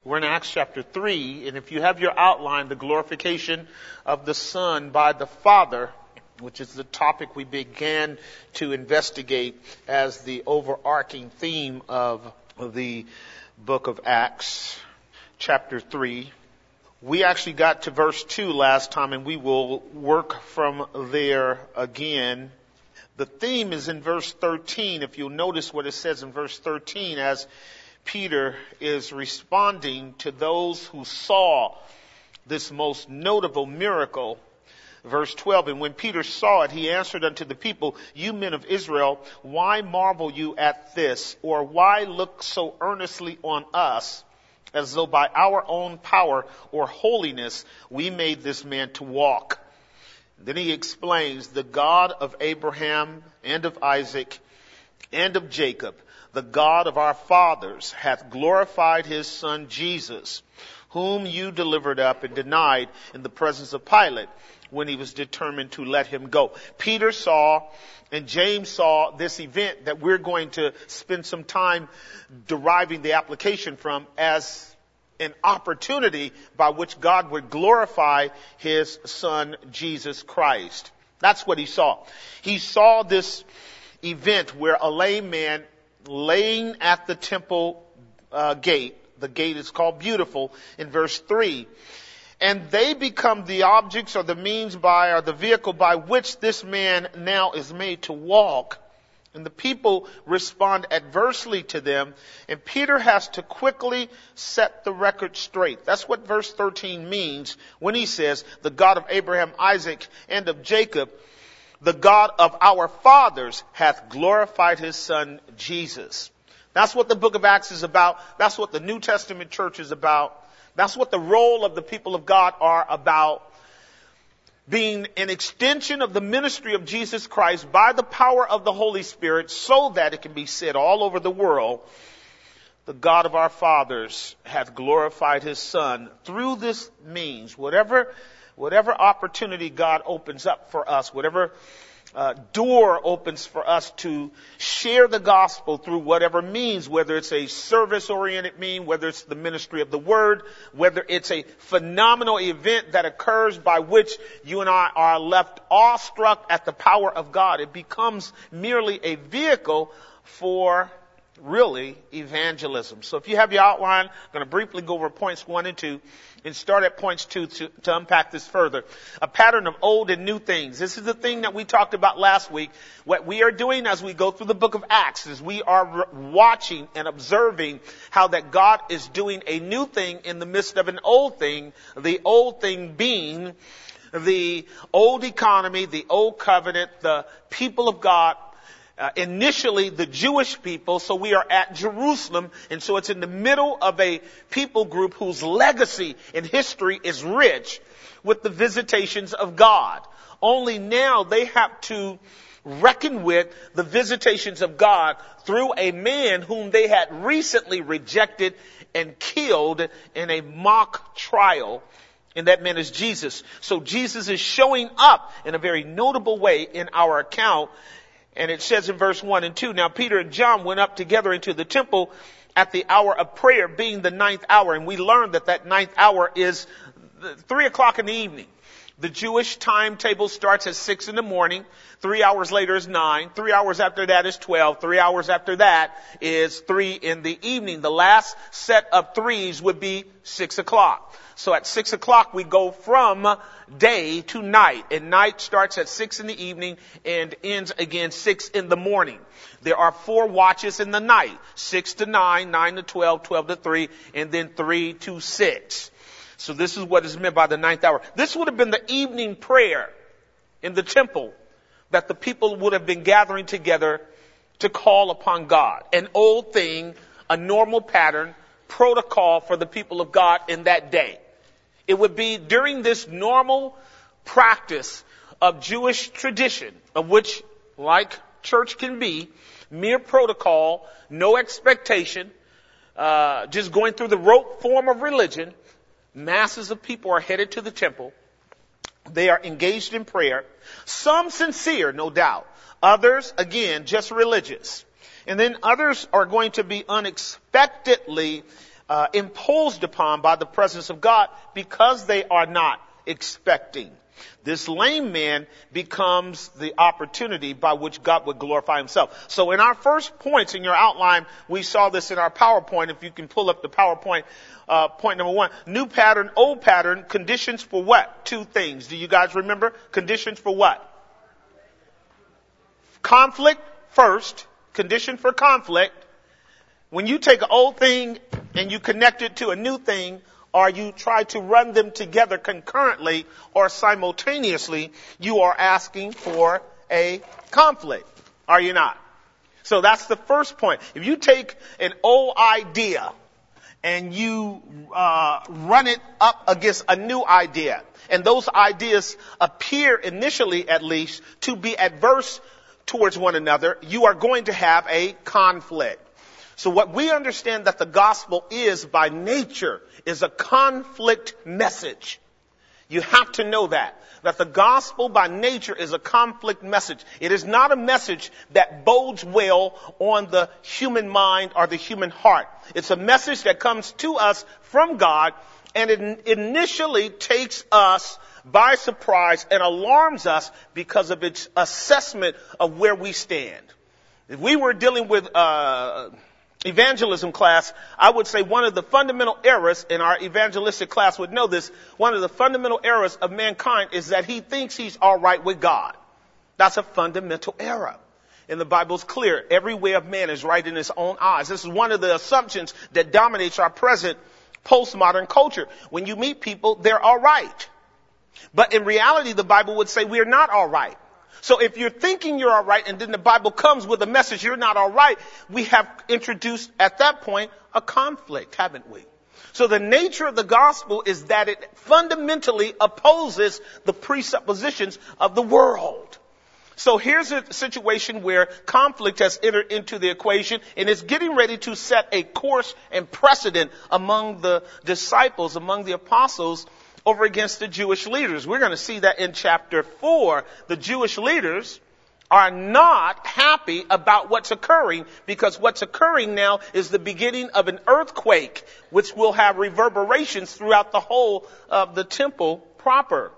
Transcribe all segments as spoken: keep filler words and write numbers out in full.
We're in Acts chapter three, and if you have your outline, the glorification of the Son by the Father, which is the topic we began to investigate as the overarching theme of the book of Acts, chapter three. We actually got to verse two last time, and we will work from there again. The theme is in verse thirteen. If you'll notice what it says in verse thirteen, as Peter is responding to those who saw this most notable miracle. Verse twelve, and when Peter saw it, he answered unto the people, you men of Israel, why marvel you at this? Or why look so earnestly on us, as though by our own power or holiness we made this man to walk? Then he explains, the God of Abraham and of Isaac and of Jacob, the God of our fathers, hath glorified his Son Jesus, whom you delivered up and denied in the presence of Pilate, when he was determined to let him go. Peter saw and James saw this event that we're going to spend some time deriving the application from as an opportunity by which God would glorify his Son, Jesus Christ. That's what he saw. He saw this event where a lame man laying at the temple uh, gate, the gate is called Beautiful in verse three, and they become the objects or the means by or the vehicle by which this man now is made to walk. And the people respond adversely to them, and Peter has to quickly set the record straight. That's what verse thirteen means when he says, the God of Abraham, Isaac, and of Jacob, the God of our fathers, hath glorified his Son, Jesus. That's what the book of Acts is about. That's what the New Testament church is about. That's what the role of the people of God are about. Being an extension of the ministry of Jesus Christ by the power of the Holy Spirit, so that it can be said all over the world, the God of our fathers hath glorified his Son through this means. Whatever Whatever opportunity God opens up for us, whatever uh, door opens for us to share the gospel through whatever means, whether it's a service-oriented mean, whether it's the ministry of the word, whether it's a phenomenal event that occurs by which you and I are left awestruck at the power of God, it becomes merely a vehicle for really evangelism. So if you have your outline, I'm going to briefly go over points one and two and start at points two to, to unpack this further. A pattern of old and new things. This is the thing that we talked about last week. What we are doing as we go through the book of Acts is we are watching and observing how that God is doing a new thing in the midst of an old thing, the old thing being the old economy, the old covenant, the people of God. Uh, initially the Jewish people, so we are at Jerusalem, and so it's in the middle of a people group whose legacy and history is rich with the visitations of God. Only now they have to reckon with the visitations of God through a man whom they had recently rejected and killed in a mock trial. And that man is Jesus. So Jesus is showing up in a very notable way in our account. And it says in verse one and two, now Peter and John went up together into the temple at the hour of prayer, being the ninth hour. And we learned that that ninth hour is three o'clock in the evening. The Jewish timetable starts at six in the morning. Three hours later is nine. Three hours after that is twelve. Three hours after that is three in the evening. The last set of threes would be six o'clock. So at six o'clock we go from day to night. And night starts at six in the evening and ends again six in the morning. There are four watches in the night. Six to nine, nine to twelve, twelve to three, and then three to six. So this is what is meant by the ninth hour. This would have been the evening prayer in the temple that the people would have been gathering together to call upon God. An old thing, a normal pattern, protocol for the people of God in that day. It would be during this normal practice of Jewish tradition, of which, like church can be, mere protocol, no expectation, uh, just going through the rote form of religion. Masses of people are headed to the temple. They are engaged in prayer. Some sincere, no doubt. Others, again, just religious. And then others are going to be unexpectedly uh, imposed upon by the presence of God because they are not expecting. This lame man becomes the opportunity by which God would glorify himself. So in our first points in your outline, we saw this in our PowerPoint. If you can pull up the PowerPoint, uh, point number one, new pattern, old pattern, conditions for what? Two things. Do you guys remember? Conditions for what? Conflict first, condition for conflict. When you take an old thing and you connect it to a new thing, or you try to run them together concurrently or simultaneously, you are asking for a conflict. Are you not? So that's the first point. If you take an old idea and you uh, run it up against a new idea, and those ideas appear initially at least to be adverse towards one another, you are going to have a conflict. So what we understand that the gospel is by nature is a conflict message. You have to know that, that the gospel by nature is a conflict message. It is not a message that bodes well on the human mind or the human heart. It's a message that comes to us from God, and it initially takes us by surprise and alarms us because of its assessment of where we stand. If we were dealing with uh evangelism class, I would say one of the fundamental errors, in our evangelistic class would know this, one of the fundamental errors of mankind is that he thinks he's all right with God. That's a fundamental error. And the Bible's clear. Every way of man is right in his own eyes. This is one of the assumptions that dominates our present postmodern culture. When you meet people, they're all right. But in reality, the Bible would say we're not all right. So if you're thinking you're all right and then the Bible comes with a message you're not all right, we have introduced at that point a conflict, haven't we? So the nature of the gospel is that it fundamentally opposes the presuppositions of the world. So here's a situation where conflict has entered into the equation and is getting ready to set a course and precedent among the disciples, among the apostles, over against the Jewish leaders. We're going to see that in chapter four. The Jewish leaders are not happy about what's occurring because what's occurring now is the beginning of an earthquake, which will have reverberations throughout the whole of the temple proper.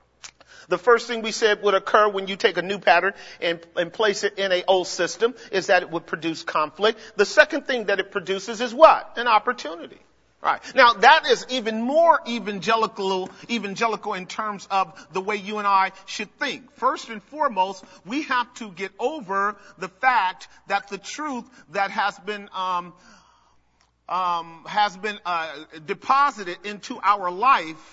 The first thing we said would occur when you take a new pattern and, and place it in an old system is that it would produce conflict. The second thing that it produces is what? An opportunity. Right. Now that is even more evangelical, evangelical in terms of the way you and I should think. First and foremost, we have to get over the fact that the truth that has been, um, um, has been, uh, deposited into our life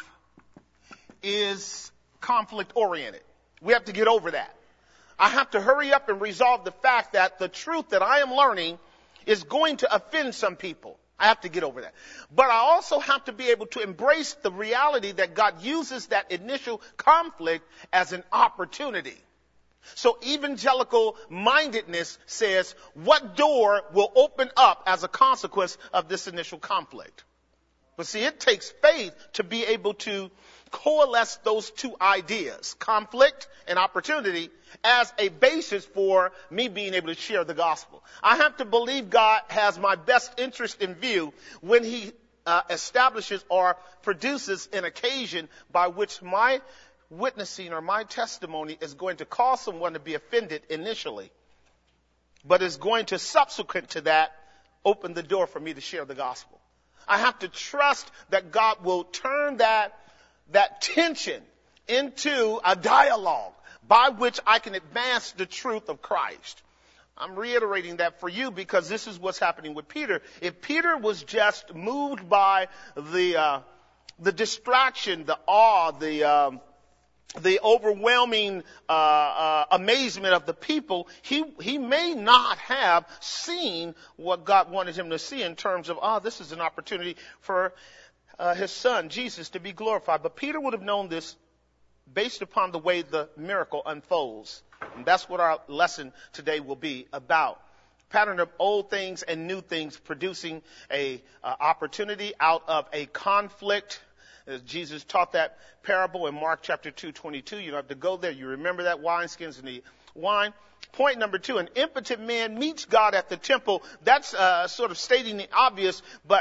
is conflict oriented. We have to get over that. I have to hurry up and resolve the fact that the truth that I am learning is going to offend some people. I have to get over that. But I also have to be able to embrace the reality that God uses that initial conflict as an opportunity. So evangelical mindedness says, what door will open up as a consequence of this initial conflict? But see, it takes faith to be able to coalesce those two ideas, conflict and opportunity, as a basis for me being able to share the gospel. I have to believe God has my best interest in view when he uh, establishes or produces an occasion by which my witnessing or my testimony is going to cause someone to be offended initially, but is going to, subsequent to that, open the door for me to share the gospel. I have to trust that God will turn that that tension into a dialogue by which I can advance the truth of Christ. I'm reiterating that for you because this is what's happening with Peter. If Peter was just moved by the uh, the distraction, the awe, the um, the overwhelming uh, uh, amazement of the people, he he may not have seen what God wanted him to see in terms of, oh, this is an opportunity for Uh, his son, Jesus, to be glorified. But Peter would have known this based upon the way the miracle unfolds. And that's what our lesson today will be about. Pattern of old things and new things producing a uh, opportunity out of a conflict. As Jesus taught that parable in Mark chapter two, twenty-two. You don't have to go there. You remember that, wineskins and the wine. Point number two, an impotent man meets God at the temple. That's uh, sort of stating the obvious, but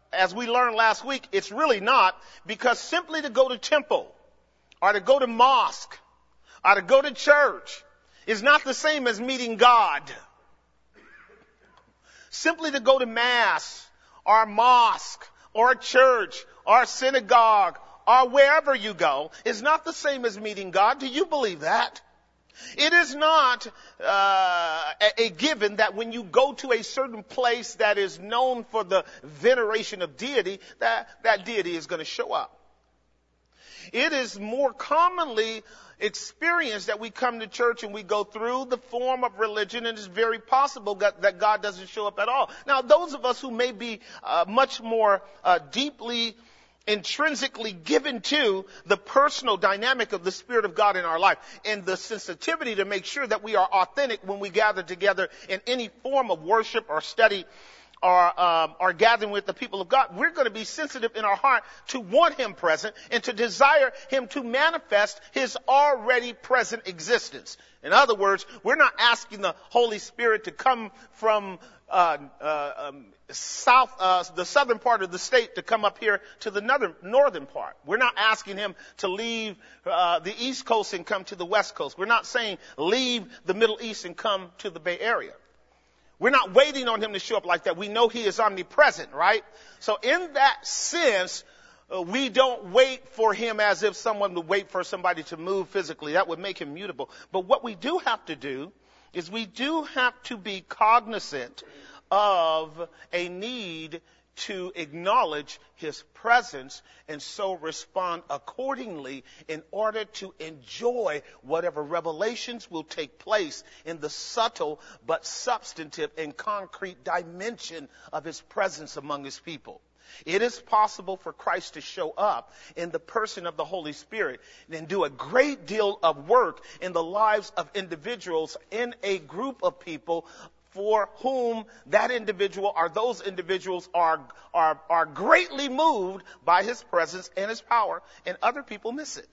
as we learned last week, it's really not, because simply to go to temple or to go to mosque or to go to church is not the same as meeting God. Simply to go to mass or a mosque or a church or a synagogue or wherever you go is not the same as meeting God. Do you believe that? It is not uh, a, a given that when you go to a certain place that is known for the veneration of deity, that that deity is going to show up. It is more commonly experienced that we come to church and we go through the form of religion, and it's very possible that, that God doesn't show up at all. Now, those of us who may be uh, much more uh, deeply intrinsically given to the personal dynamic of the Spirit of God in our life and the sensitivity to make sure that we are authentic when we gather together in any form of worship or study or, um, or gathering with the people of God, we're going to be sensitive in our heart to want Him present and to desire Him to manifest His already present existence. In other words, we're not asking the Holy Spirit to come from uh, uh, um, south, uh, the southern part of the state to come up here to the northern, northern part. We're not asking Him to leave uh, the East Coast and come to the West Coast. We're not saying leave the Middle East and come to the Bay Area. We're not waiting on Him to show up like that. We know He is omnipresent, right? So in that sense, uh, we don't wait for Him as if someone would wait for somebody to move physically. That would make Him mutable. But what we do have to do is we do have to be cognizant of a need to acknowledge His presence and so respond accordingly in order to enjoy whatever revelations will take place in the subtle but substantive and concrete dimension of His presence among His people. It is possible for Christ to show up in the person of the Holy Spirit and do a great deal of work in the lives of individuals in a group of people for whom that individual or those individuals are, are, are greatly moved by His presence and His power, and other people miss it.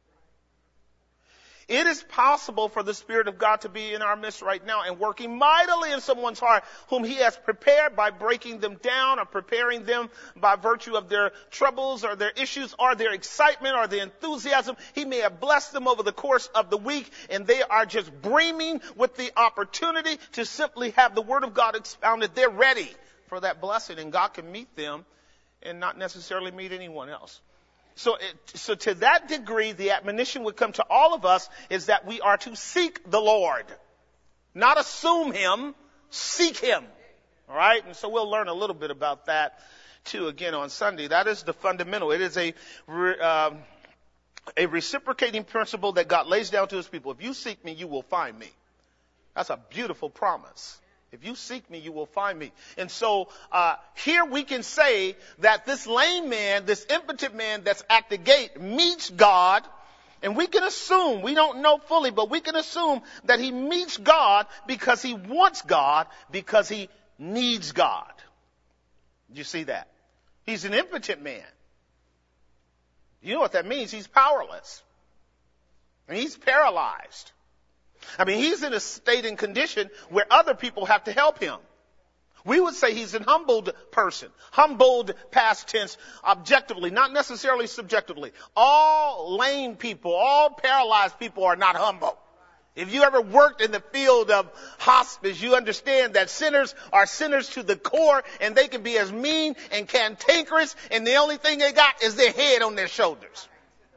It is possible for the Spirit of God to be in our midst right now and working mightily in someone's heart whom He has prepared by breaking them down or preparing them by virtue of their troubles or their issues or their excitement or their enthusiasm. He may have blessed them over the course of the week, and they are just brimming with the opportunity to simply have the Word of God expounded. They're ready for that blessing, and God can meet them and not necessarily meet anyone else. So, it, so to that degree, the admonition would come to all of us is that we are to seek the Lord, not assume Him, seek Him. All right, and so we'll learn a little bit about that too again on Sunday. That is the fundamental. It is a uh, a reciprocating principle that God lays down to His people. If you seek Me, you will find Me. That's a beautiful promise. If you seek Me, you will find Me. And so uh here we can say that this lame man, this impotent man that's at the gate meets God, and we can assume, we don't know fully, but we can assume that he meets God because he wants God, because he needs God. You see that? He's an impotent man. You know what that means? He's powerless. And he's paralyzed. I mean, he's in a state and condition where other people have to help him. We would say he's an humbled person. Humbled, past tense, objectively, not necessarily subjectively. All lame people, all paralyzed people are not humble. If you ever worked in the field of hospice, you understand that sinners are sinners to the core, and they can be as mean and cantankerous, and the only thing they got is their head on their shoulders.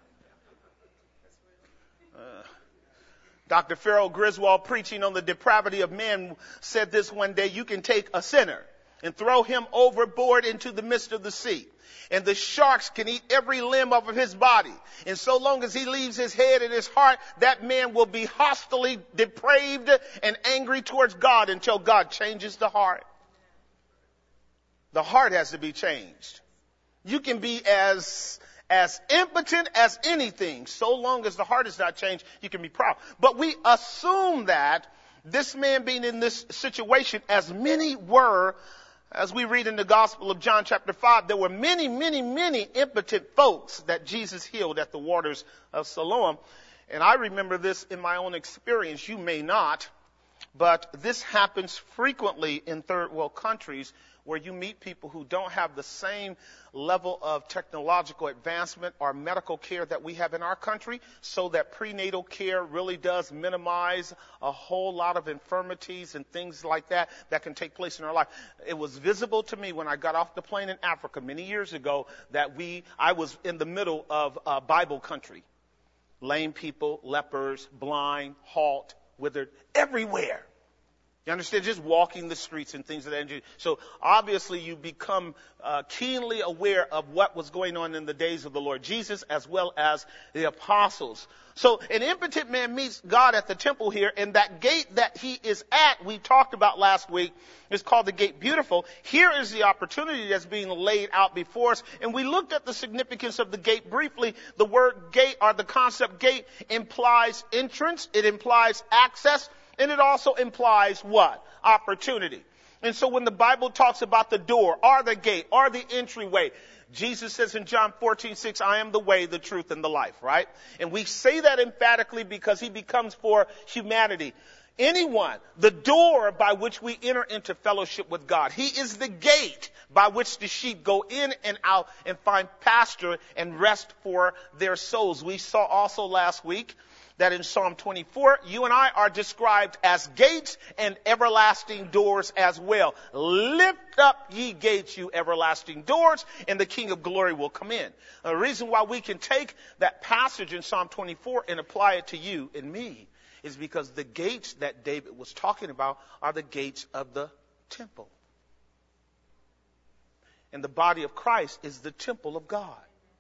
Doctor Farrell Griswold, preaching on the depravity of man, said this one day: you can take a sinner and throw him overboard into the midst of the sea, and the sharks can eat every limb of his body. And so long as he leaves his head and his heart, that man will be hostily depraved and angry towards God until God changes the heart. The heart has to be changed. You can be as As impotent as anything, so long as the heart is not changed, you can be proud. But we assume that this man being in this situation, as many were, as we read in the Gospel of John chapter five, there were many, many, many impotent folks that Jesus healed at the waters of Siloam. And I remember this in my own experience. You may not, but this happens frequently in third world countries where you meet people who don't have the same level of technological advancement or medical care that we have in our country, so that prenatal care really does minimize a whole lot of infirmities and things like that that can take place in our life. It was visible to me when I got off the plane in Africa many years ago that we, I was in the middle of uh, Bible country. Lame people, lepers, blind, halt, withered, everywhere. You understand? Just walking the streets and things of that nature. So obviously you become uh, keenly aware of what was going on in the days of the Lord Jesus as well as the apostles. So an impotent man meets God at the temple here, and that gate that he is at, we talked about last week, is called the Gate Beautiful. Here is the opportunity that's being laid out before us, and we looked at the significance of the gate briefly. The word gate, or the concept gate, implies entrance, it implies access, and it also implies what? Opportunity. And so when the Bible talks about the door, or the gate, or the entryway, Jesus says in John fourteen six, I am the way, the truth, and the life, right? And we say that emphatically because he becomes for humanity. Anyone, the door by which we enter into fellowship with God. He is the gate by which the sheep go in and out and find pasture and rest for their souls. We saw also last week that in Psalm twenty-four, you and I are described as gates and everlasting doors as well. Lift up ye gates, you everlasting doors, and the King of glory will come in. The reason why we can take that passage in Psalm twenty-four and apply it to you and me is because the gates that David was talking about are the gates of the temple. And the body of Christ is the temple of God.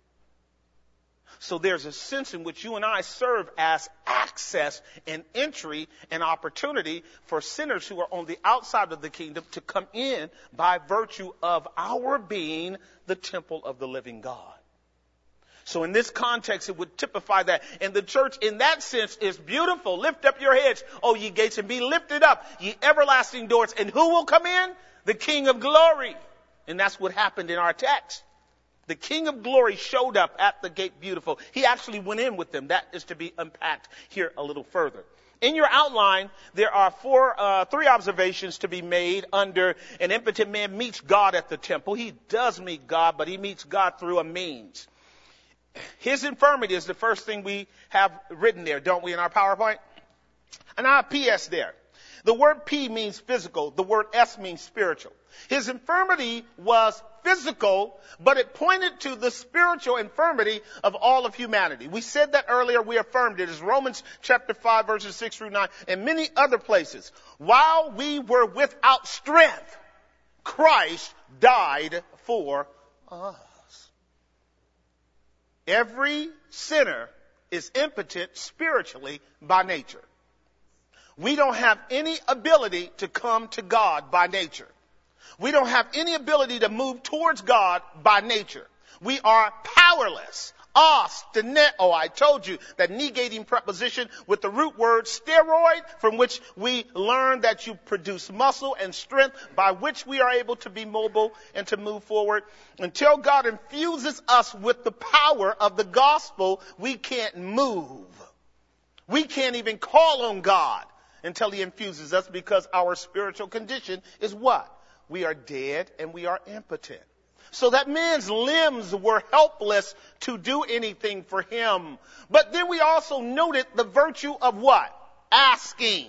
So there's a sense in which you and I serve as access and entry and opportunity for sinners who are on the outside of the kingdom to come in by virtue of our being the temple of the living God. So in this context, it would typify that. And the church in that sense is beautiful. Lift up your heads, O ye gates, and be lifted up, ye everlasting doors. And who will come in? The King of glory. And that's what happened in our text. The King of glory showed up at the Gate Beautiful. He actually went in with them. That is to be unpacked here a little further. In your outline, there are four, uh, three observations to be made under an impotent man meets God at the temple. He does meet God, but he meets God through a means. His infirmity is the first thing we have written there, don't we, in our PowerPoint? And I have P S there. The word P means physical. The word S means spiritual. His infirmity was physical, but it pointed to the spiritual infirmity of all of humanity. We said that earlier. We affirmed it. It's Romans chapter five, verses six through nine, and many other places. While we were without strength, Christ died for us. Every sinner is impotent spiritually by nature. We don't have any ability to come to God by nature. We don't have any ability to move towards God by nature. We are powerless. Osteneo, I told you that negating preposition with the root word steroid, from which we learn that you produce muscle and strength by which we are able to be mobile and to move forward. Until God infuses us with the power of the gospel, we can't move. We can't even call on God until he infuses us, because our spiritual condition is what? We are dead and we are impotent. So that man's limbs were helpless to do anything for him. But then we also noted the virtue of what? Asking.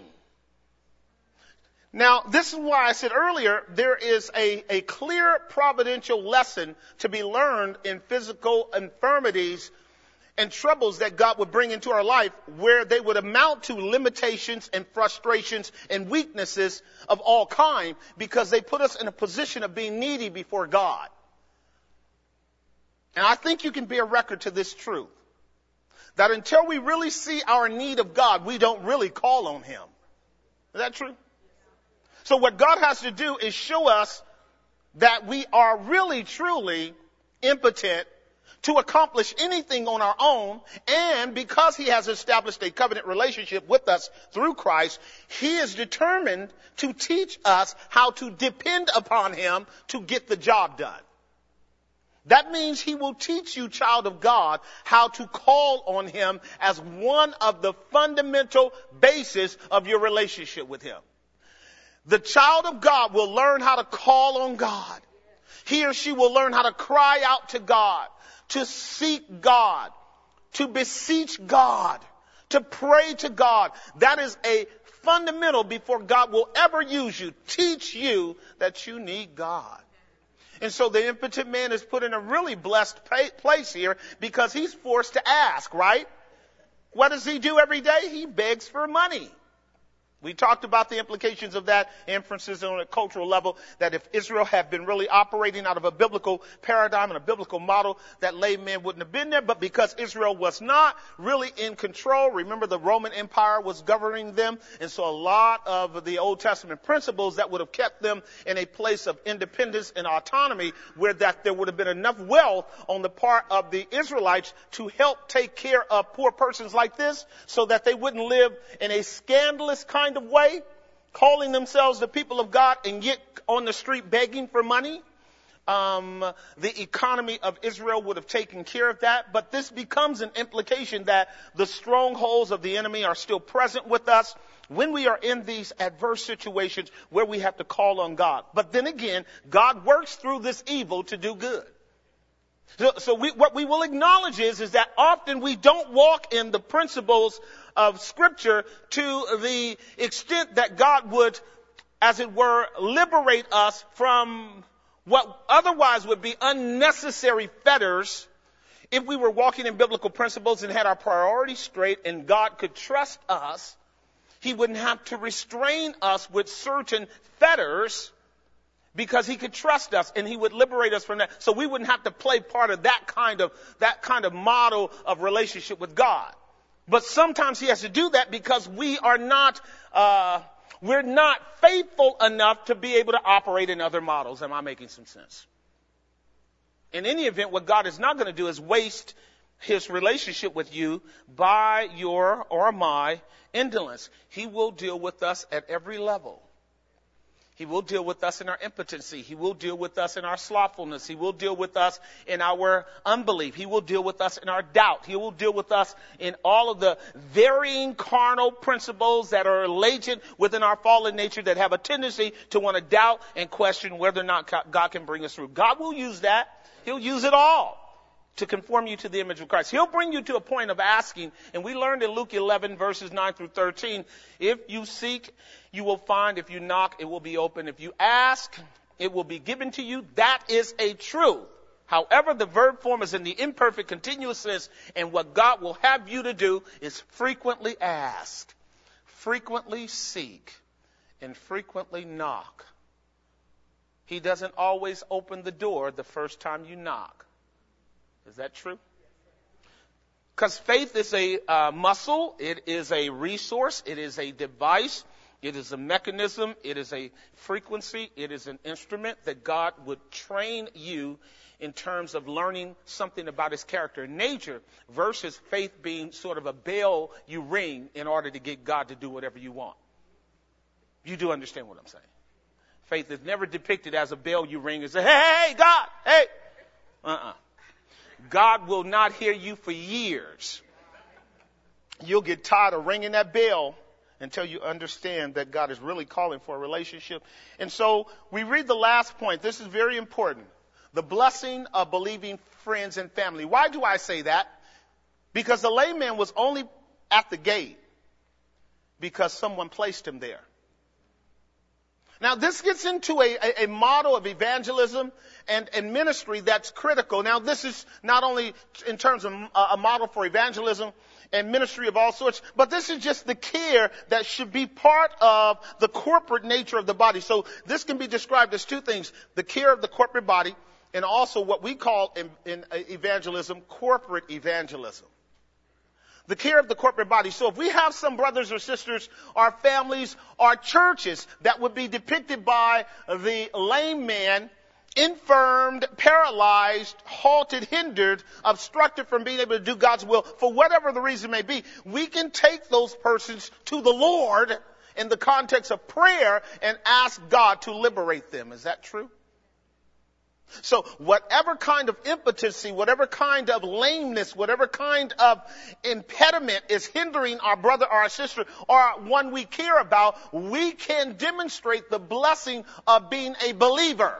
Now, this is why I said earlier, there is a, a clear providential lesson to be learned in physical infirmities and troubles that God would bring into our life, where they would amount to limitations and frustrations and weaknesses of all kind, because they put us in a position of being needy before God. And I think you can bear record to this truth, that until we really see our need of God, we don't really call on him. Is that true? So what God has to do is show us that we are really, truly impotent to accomplish anything on our own. And because he has established a covenant relationship with us through Christ, he is determined to teach us how to depend upon him to get the job done. That means he will teach you, child of God, how to call on him as one of the fundamental bases of your relationship with him. The child of God will learn how to call on God. He or she will learn how to cry out to God, to seek God, to beseech God, to pray to God. That is a fundamental before God will ever use you. Teach you that you need God. And so the impotent man is put in a really blessed place here because he's forced to ask, right? What does he do every day? He begs for money. We talked about the implications of that, inferences on a cultural level, that if Israel had been really operating out of a biblical paradigm and a biblical model, that layman wouldn't have been there. But because Israel was not really in control, remember the Roman Empire was governing them. And so a lot of the Old Testament principles that would have kept them in a place of independence and autonomy, where that there would have been enough wealth on the part of the Israelites to help take care of poor persons like this so that they wouldn't live in a scandalous kind of way, calling themselves the people of God and yet on the street begging for money. Um, the economy of Israel would have taken care of that. But this becomes an implication that the strongholds of the enemy are still present with us when we are in these adverse situations where we have to call on God. But then again, God works through this evil to do good. So, so we, what we will acknowledge is, is that often we don't walk in the principles of Scripture to the extent that God would, as it were, liberate us from what otherwise would be unnecessary fetters if we were walking in biblical principles and had our priorities straight and God could trust us. He wouldn't have to restrain us with certain fetters, because he could trust us and he would liberate us from that. So we wouldn't have to play part of that kind of, that kind of model of relationship with God. But sometimes he has to do that because we are not, uh, we're not faithful enough to be able to operate in other models. Am I making some sense? In any event, what God is not going to do is waste his relationship with you by your or my indolence. He will deal with us at every level. He will deal with us in our impotency. He will deal with us in our slothfulness. He will deal with us in our unbelief. He will deal with us in our doubt. He will deal with us in all of the varying carnal principles that are latent within our fallen nature that have a tendency to want to doubt and question whether or not God can bring us through. God will use that. He'll use it all to conform you to the image of Christ. He'll bring you to a point of asking. And we learned in Luke eleven, verses nine through thirteen, if you seek, you will find. If you knock, it will be open. If you ask, it will be given to you. That is a truth. However, the verb form is in the imperfect continuous sense. And what God will have you to do is frequently ask, frequently seek, and frequently knock. He doesn't always open the door the first time you knock. Is that true? Because faith is a uh, muscle. It is a resource. It is a device. It is a mechanism. It is a frequency. It is an instrument that God would train you in terms of learning something about his character and nature, versus faith being sort of a bell you ring in order to get God to do whatever you want. You do understand what I'm saying? Faith is never depicted as a bell you ring and say, hey, hey, God, hey. Uh-uh. God will not hear you for years. You'll get tired of ringing that bell until you understand that God is really calling for a relationship. And so we read the last point. This is very important. The blessing of believing friends and family. Why do I say that? Because the layman was only at the gate because someone placed him there. Now, this gets into a, a, a model of evangelism and, and ministry that's critical. Now, this is not only in terms of a, a model for evangelism and ministry of all sorts, but this is just the care that should be part of the corporate nature of the body. So this can be described as two things: the care of the corporate body, and also what we call in, in evangelism, corporate evangelism. The care of the corporate body. So if we have some brothers or sisters, our families, our churches that would be depicted by the lame man, infirmed, paralyzed, halted, hindered, obstructed from being able to do God's will, for whatever the reason may be, we can take those persons to the Lord in the context of prayer and ask God to liberate them. Is that true? So whatever kind of impotency, whatever kind of lameness, whatever kind of impediment is hindering our brother or our sister or one we care about, we can demonstrate the blessing of being a believer.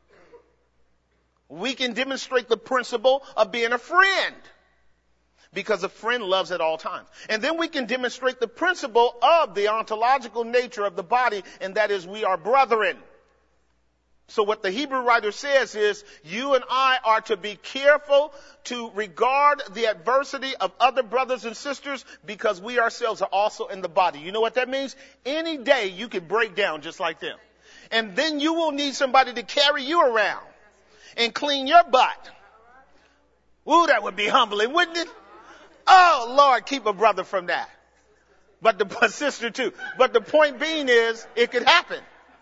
We can demonstrate the principle of being a friend, because a friend loves at all times. And then we can demonstrate the principle of the ontological nature of the body, and that is we are brethren. So what the Hebrew writer says is, you and I are to be careful to regard the adversity of other brothers and sisters, because we ourselves are also in the body. You know what that means? Any day you could break down just like them. And then you will need somebody to carry you around and clean your butt. Ooh, that would be humbling, wouldn't it? Oh, Lord, keep a brother from that. But the but sister too. But the point being is, it could happen.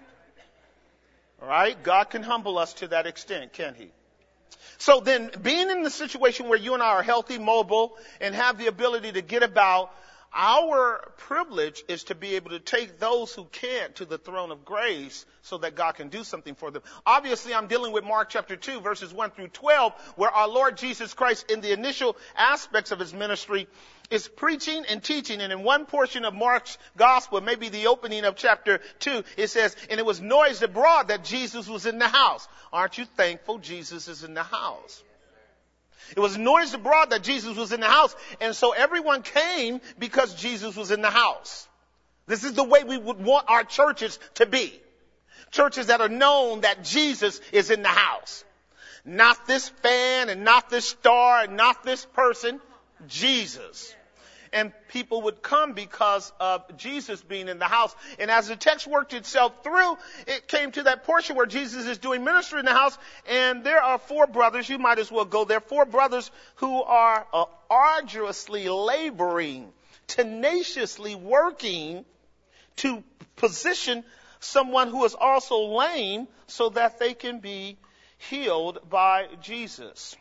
All right? God can humble us to that extent, can't he? So then, being in the situation where you and I are healthy, mobile, and have the ability to get about, our privilege is to be able to take those who can't to the throne of grace so that God can do something for them. Obviously, I'm dealing with Mark chapter two, verses one through twelve, where our Lord Jesus Christ, in the initial aspects of his ministry, is preaching and teaching. And in one portion of Mark's gospel, maybe the opening of chapter two, it says, and it was noised abroad that Jesus was in the house. Aren't you thankful Jesus is in the house? It was noised abroad that Jesus was in the house. And so everyone came because Jesus was in the house. This is the way we would want our churches to be. Churches that are known that Jesus is in the house. Not this fan and not this star and not this person. Jesus. And people would come because of Jesus being in the house. And as the text worked itself through, it came to that portion where Jesus is doing ministry in the house. And there are four brothers. You might as well go there. Four brothers who are uh, arduously laboring, tenaciously working to position someone who is also lame so that they can be healed by Jesus.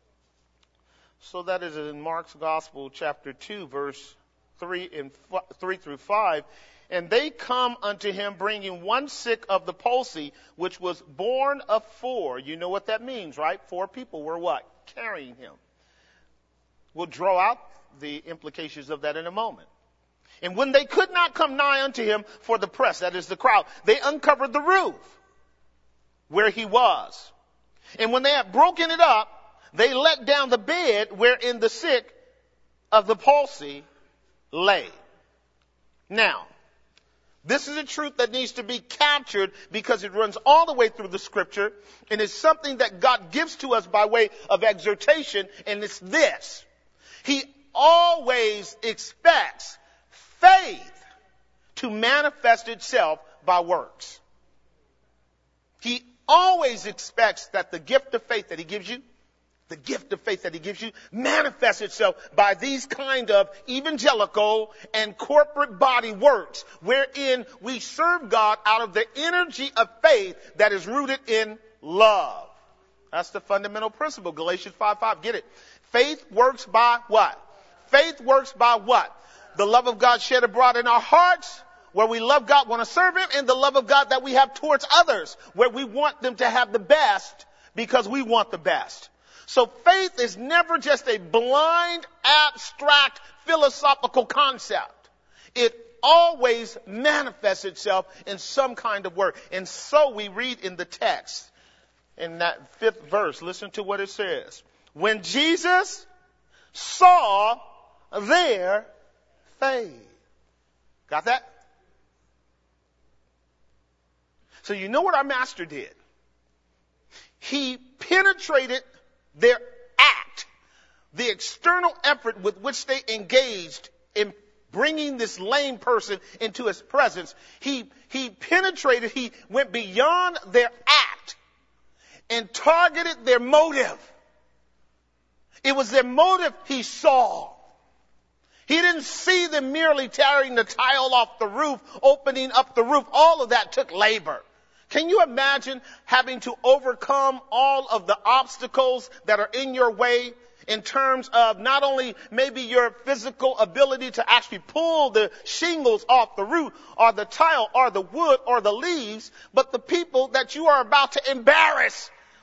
So that is in Mark's Gospel, chapter two, verse three and f- three through five. And they come unto him, bringing one sick of the palsy, which was born of four. You know what that means, right? Four people were what? Carrying him. We'll draw out the implications of that in a moment. And when they could not come nigh unto him for the press, that is the crowd, they uncovered the roof where he was. And when they had broken it up, they let down the bed wherein the sick of the palsy lay. Now, this is a truth that needs to be captured because it runs all the way through the scripture, and it's something that God gives to us by way of exhortation, and it's this. He always expects faith to manifest itself by works. He always expects that the gift of faith that he gives you, the gift of faith that he gives you, manifests itself by these kind of evangelical and corporate body works, wherein we serve God out of the energy of faith that is rooted in love. That's the fundamental principle. Galatians five five. Get it? Faith works by what? Faith works by what? The love of God shed abroad in our hearts, where we love God, want to serve him, and the love of God that we have towards others, where we want them to have the best because we want the best. So faith is never just a blind, abstract, philosophical concept. It always manifests itself in some kind of work. And so we read in the text, in that fifth verse, listen to what it says. When Jesus saw their faith. Got that? So you know what our master did? He penetrated their act, the external effort with which they engaged in bringing this lame person into his presence. He, he penetrated, he went beyond their act and targeted their motive. It was their motive he saw. He didn't see them merely tearing the tile off the roof, opening up the roof. All of that took labor. Can you imagine having to overcome all of the obstacles that are in your way in terms of not only maybe your physical ability to actually pull the shingles off the roof or the tile or the wood or the leaves, but the people that you are about to embarrass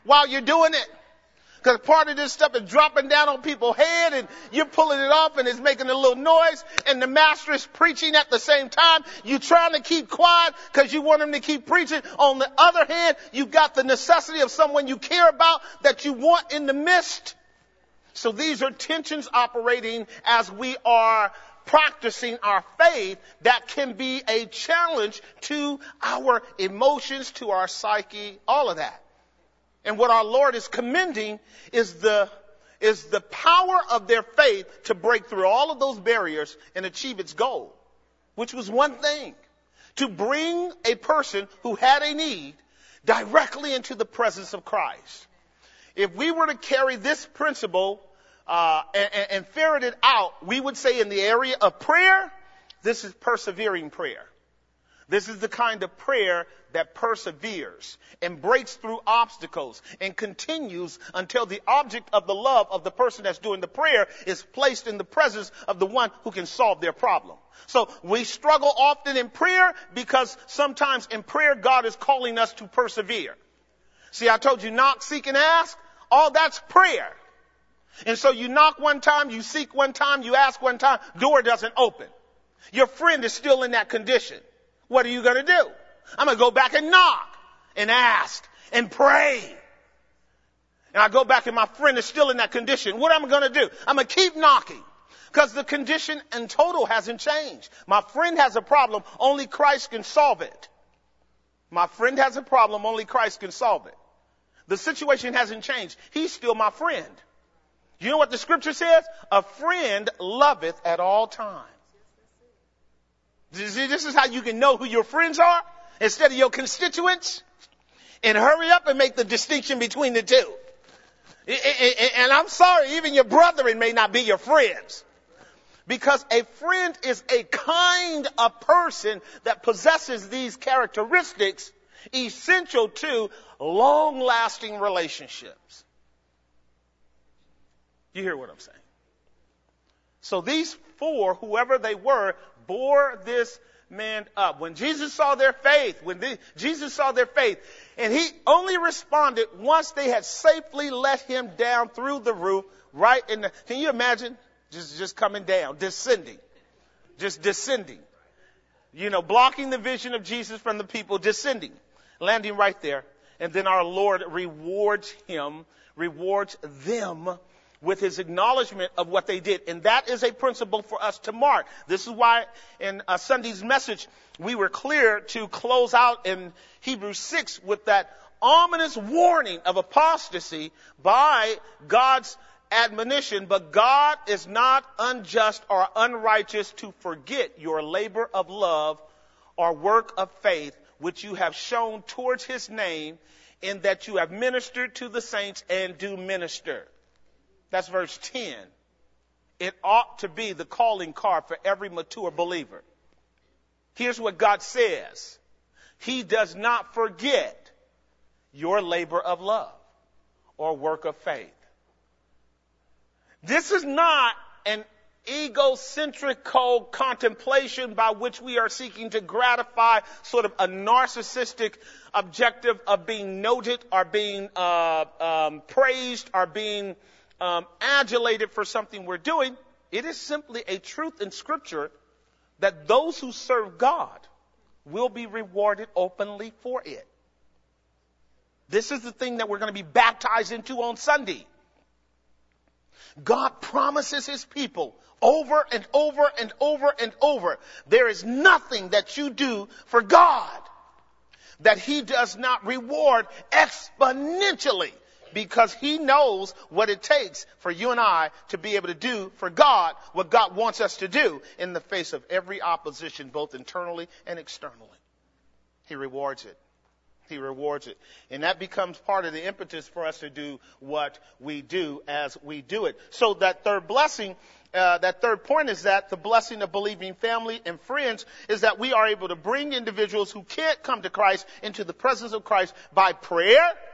while you're doing it. Because part of this stuff is dropping down on people's head and you're pulling it off and it's making a little noise and the master is preaching at the same time. You're trying to keep quiet because you want him to keep preaching. On the other hand, you've got the necessity of someone you care about that you want in the midst. So these are tensions operating as we are practicing our faith that can be a challenge to our emotions, to our psyche, all of that. And what our Lord is commending is the, is the power of their faith to break through all of those barriers and achieve its goal, which was one thing: to bring a person who had a need directly into the presence of Christ. If we were to carry this principle uh, and, and, and ferret it out, we would say in the area of prayer, this is persevering prayer. This is the kind of prayer that perseveres and breaks through obstacles and continues until the object of the love of the person that's doing the prayer is placed in the presence of the one who can solve their problem. So we struggle often in prayer because sometimes in prayer God is calling us to persevere. See, I told you knock, seek, and ask. All that's prayer. And so you knock one time, you seek one time, you ask one time, door doesn't open. Your friend is still in that condition. What are you going to do? I'm going to go back and knock and ask and pray. And I go back and my friend is still in that condition. What am I going to do? I'm going to keep knocking because the condition in total hasn't changed. My friend has a problem. Only Christ can solve it. My friend has a problem. Only Christ can solve it. The situation hasn't changed. He's still my friend. You know what the scripture says? A friend loveth at all times. See, this is how you can know who your friends are instead of your constituents. And hurry up and make the distinction between the two. And I'm sorry, even your brethren may not be your friends. Because a friend is a kind of person that possesses these characteristics essential to long-lasting relationships. You hear what I'm saying? So these four, whoever they were, bore this man up. When Jesus saw their faith, when the, Jesus saw their faith, and he only responded once they had safely let him down through the roof, right in the, can you imagine? Just, just coming down, descending, just descending, you know, blocking the vision of Jesus from the people, descending, landing right there. And then our Lord rewards him, rewards them with his acknowledgement of what they did. And that is a principle for us to mark. This is why in uh, Sunday's message, we were clear to close out in Hebrews six with that ominous warning of apostasy by God's admonition. But God is not unjust or unrighteous to forget your labor of love or work of faith, which you have shown towards his name, in that you have ministered to the saints and do minister. That's verse ten. It ought to be the calling card for every mature believer. Here's what God says. He does not forget your labor of love or work of faith. This is not an egocentrical contemplation by which we are seeking to gratify sort of a narcissistic objective of being noted or being uh, um, praised or being Um, adulated for something we're doing. It is simply a truth in Scripture that those who serve God will be rewarded openly for it. This is the thing that we're going to be baptized into on Sunday. God promises his people over and over and over and over, there is nothing that you do for God that he does not reward exponentially. Because he knows what it takes for you and I to be able to do for God what God wants us to do in the face of every opposition, both internally and externally. He rewards it. He rewards it. And that becomes part of the impetus for us to do what we do as we do it. So that third blessing, uh, that third point is that the blessing of believing family and friends is that we are able to bring individuals who can't come to Christ into the presence of Christ by prayer,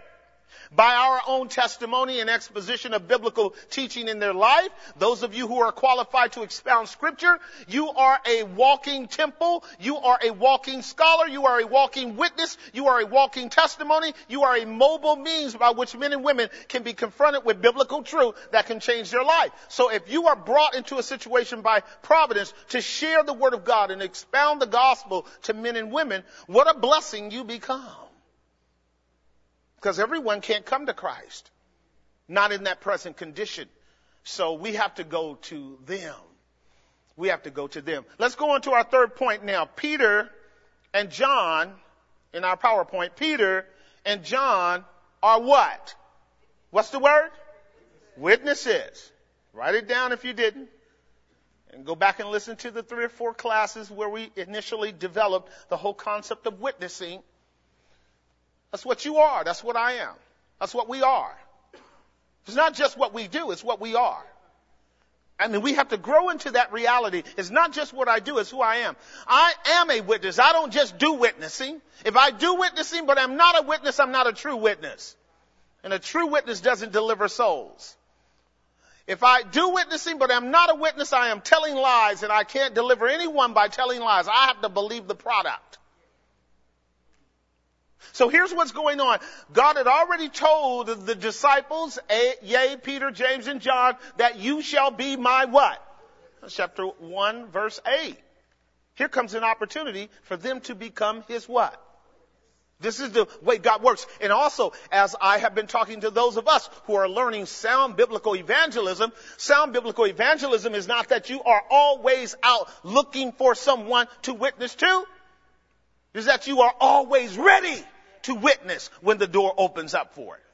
By our own testimony and exposition of biblical teaching in their life, those of you who are qualified to expound scripture, you are a walking temple, you are a walking scholar, you are a walking witness, you are a walking testimony, you are a mobile means by which men and women can be confronted with biblical truth that can change their life. So if you are brought into a situation by providence to share the word of God and expound the gospel to men and women, what a blessing you become. Because everyone can't come to Christ, not in that present condition. So we have to go to them. We have to go to them. Let's go on to our third point now. Peter and John, in our PowerPoint, Peter and John are what? What's the word? Witnesses. Write it down if you didn't. And go back and listen to the three or four classes where we initially developed the whole concept of witnessing. That's what you are. That's what I am. That's what we are. It's not just what we do. It's what we are. I mean, we have to grow into that reality. It's not just what I do. It's who I am. I am a witness. I don't just do witnessing. If I do witnessing, but I'm not a witness, I'm not a true witness. And a true witness doesn't deliver souls. If I do witnessing, but I'm not a witness, I am telling lies, and I can't deliver anyone by telling lies. I have to believe the product. So here's what's going on. God had already told the disciples, yea, Peter, James, and John, that you shall be my what? Chapter one, verse eight. Here comes an opportunity for them to become his what? This is the way God works. And also, as I have been talking to those of us who are learning sound biblical evangelism, sound biblical evangelism is not that you are always out looking for someone to witness to. It's that you are always ready to witness when the door opens up for it.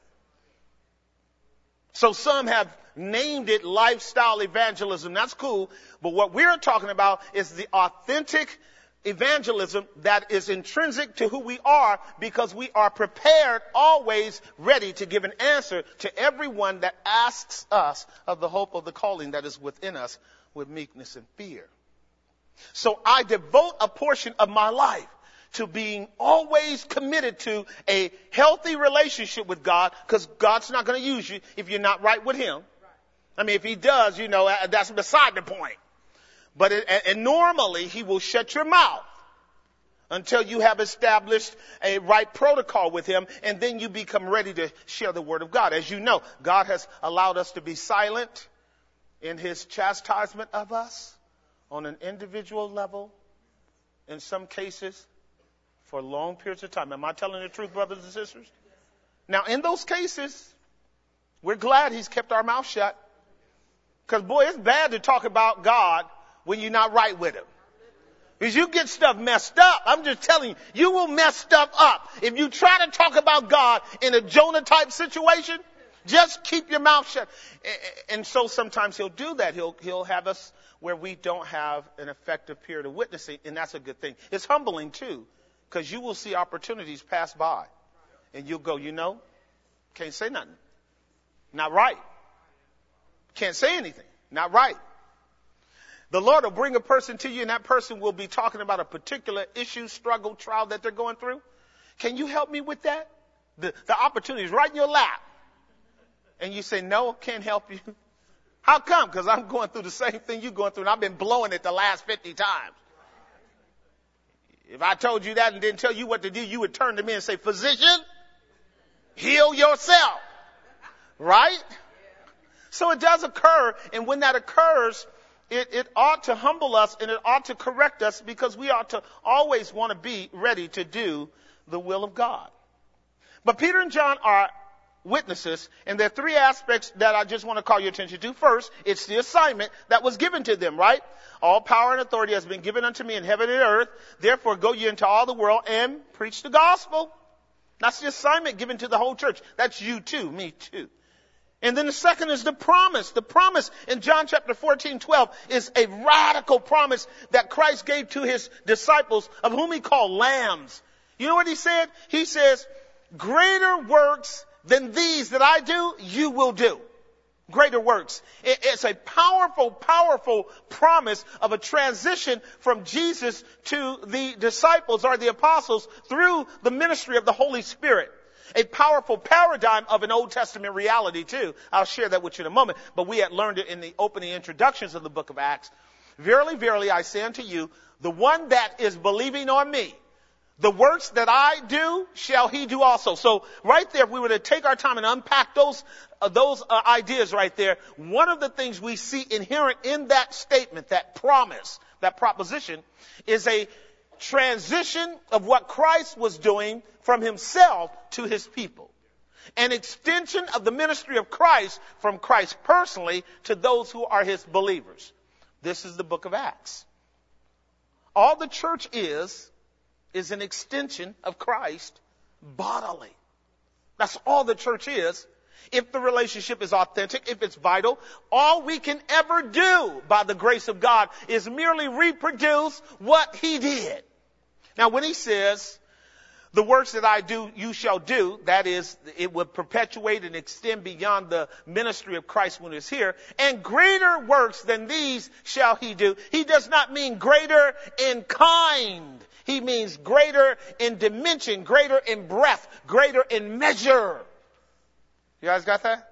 So some have named it lifestyle evangelism. That's cool. But what we're talking about is the authentic evangelism that is intrinsic to who we are, because we are prepared, always ready to give an answer to everyone that asks us of the hope of the calling that is within us with meekness and fear. So I devote a portion of my life to being always committed to a healthy relationship with God, because God's not going to use you if you're not right with him. I mean, if he does, you know, that's beside the point. But it, and normally he will shut your mouth until you have established a right protocol with him, and then you become ready to share the word of God. As you know, God has allowed us to be silent in his chastisement of us on an individual level, in some cases, for long periods of time. Am I telling the truth, brothers and sisters? Now, in those cases, we're glad he's kept our mouth shut. Because, boy, it's bad to talk about God when you're not right with him. Because you get stuff messed up. I'm just telling you, you will mess stuff up. If you try to talk about God in a Jonah-type situation, just keep your mouth shut. And so sometimes he'll do that. He'll, he'll have us where we don't have an effective period of witnessing, and that's a good thing. It's humbling, too. Because you will see opportunities pass by. And you'll go, you know, can't say nothing. Not right. Can't say anything. Not right. The Lord will bring a person to you, and that person will be talking about a particular issue, struggle, trial that they're going through. Can you help me with that? The, the opportunity is right in your lap. And you say, no, can't help you. How come? Because I'm going through the same thing you're going through, and I've been blowing it the last fifty times. If I told you that and didn't tell you what to do, you would turn to me and say, physician, heal yourself. Right? So it does occur. And when that occurs, it, it ought to humble us, and it ought to correct us, because we ought to always want to be ready to do the will of God. But Peter and John are witnesses, and there are three aspects that I just want to call your attention to. First, it's the assignment that was given to them, right? All power and authority has been given unto me in heaven and earth. Therefore, go ye into all the world and preach the gospel. That's the assignment given to the whole church. That's you too, me too. And then the second is the promise. The promise in John chapter fourteen, twelve is a radical promise that Christ gave to his disciples, of whom he called lambs. You know what he said? He says, greater works than these that I do, you will do. Greater works. It's a powerful, powerful promise of a transition from Jesus to the disciples or the apostles through the ministry of the Holy Spirit. a powerful paradigm of an Old Testament reality too. I'll share that with you in a moment, but we had learned it in the opening introductions of the book of Acts. Verily, verily, I say unto you, the one that is believing on me, the works that I do shall he do also. So right there, if we were to take our time and unpack those uh, those uh, ideas right there, one of the things we see inherent in that statement, that promise, that proposition, is a transition of what Christ was doing from himself to his people. An extension of the ministry of Christ from Christ personally to those who are his believers. This is the book of Acts. All the church is, is an extension of Christ bodily. That's all the church is. If the relationship is authentic, if it's vital, all we can ever do by the grace of God is merely reproduce what he did. Now, when he says, the works that I do, you shall do, that is, it would perpetuate and extend beyond the ministry of Christ when he's here, and greater works than these shall he do. He does not mean greater in kind. He means greater in dimension, greater in breadth, greater in measure. You guys got that?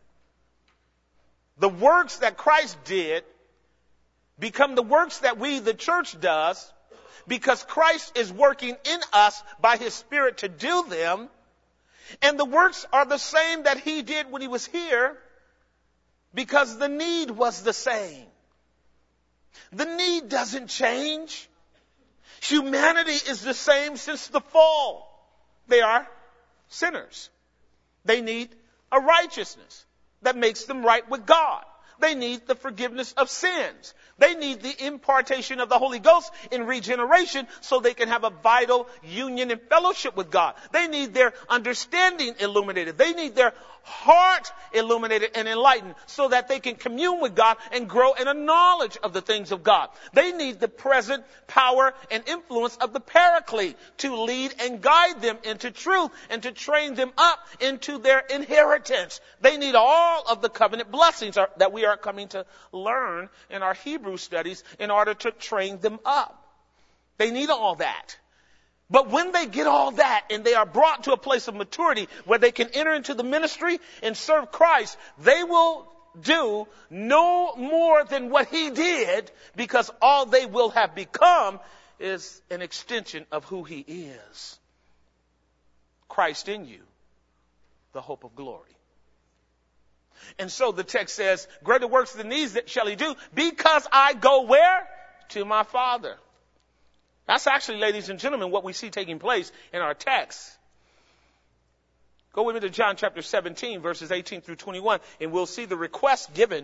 The works that Christ did become the works that we, the church, does because Christ is working in us by his Spirit to do them. And the works are the same that he did when he was here because the need was the same. The need doesn't change. Humanity is the same since the fall. They are sinners. They need a righteousness that makes them right with God. They need the forgiveness of sins. They need the impartation of the Holy Ghost in regeneration so they can have a vital union and fellowship with God. They need their understanding illuminated. They need their heart illuminated and enlightened so that they can commune with God and grow in a knowledge of the things of God. They need the present power and influence of the Paraclete to lead and guide them into truth and to train them up into their inheritance. They need all of the covenant blessings that we are coming to learn in our Hebrew studies in order to train them up. They need all that. But when they get all that and they are brought to a place of maturity where they can enter into the ministry and serve Christ, they will do no more than what he did because all they will have become is an extension of who he is. Christ in you, the hope of glory. And so the text says, greater works than these that shall he do because I go where? To my Father. That's actually, ladies and gentlemen, what we see taking place in our text. Go with me to John chapter seventeen, verses eighteen through twenty-one, and we'll see the request given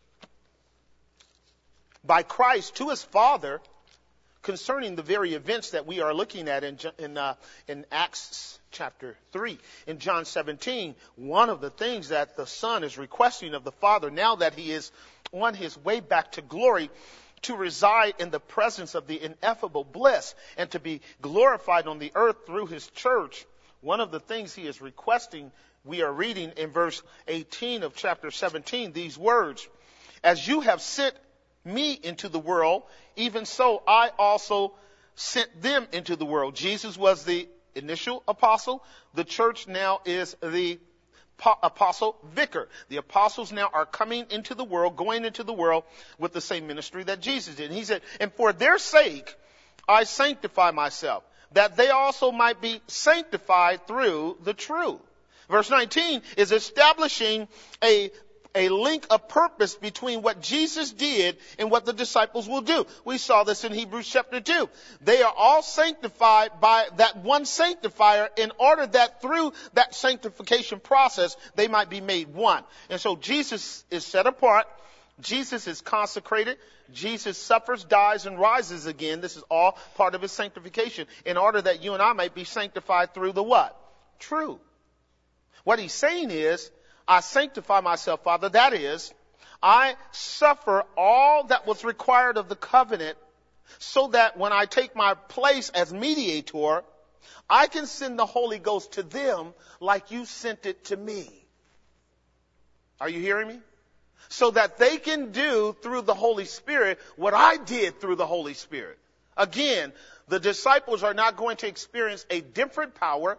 by Christ to his Father concerning the very events that we are looking at in, in, uh, in Acts chapter three. In John seventeen, one of the things that the Son is requesting of the Father now that he is on his way back to glory, to reside in the presence of the ineffable bliss and to be glorified on the earth through his church. One of the things he is requesting, we are reading in verse eighteen of chapter seventeen, these words, as you have sent me into the world, even so I also sent them into the world. Jesus was the initial apostle. The church now is the apostle vicar. The apostles now are coming into the world, going into the world with the same ministry that Jesus did. And he said, and for their sake, I sanctify myself, that they also might be sanctified through the truth. Verse nineteen is establishing a a link of purpose between what Jesus did and what the disciples will do. We saw this in Hebrews chapter two. They are all sanctified by that one sanctifier in order that through that sanctification process, they might be made one. And so Jesus is set apart. Jesus is consecrated. Jesus suffers, dies, and rises again. This is all part of his sanctification in order that you and I might be sanctified through the what? True. What he's saying is, I sanctify myself, Father. That is, I suffer all that was required of the covenant so that when I take my place as mediator, I can send the Holy Ghost to them like you sent it to me. Are you hearing me? So that they can do through the Holy Spirit what I did through the Holy Spirit. Again, the disciples are not going to experience a different power,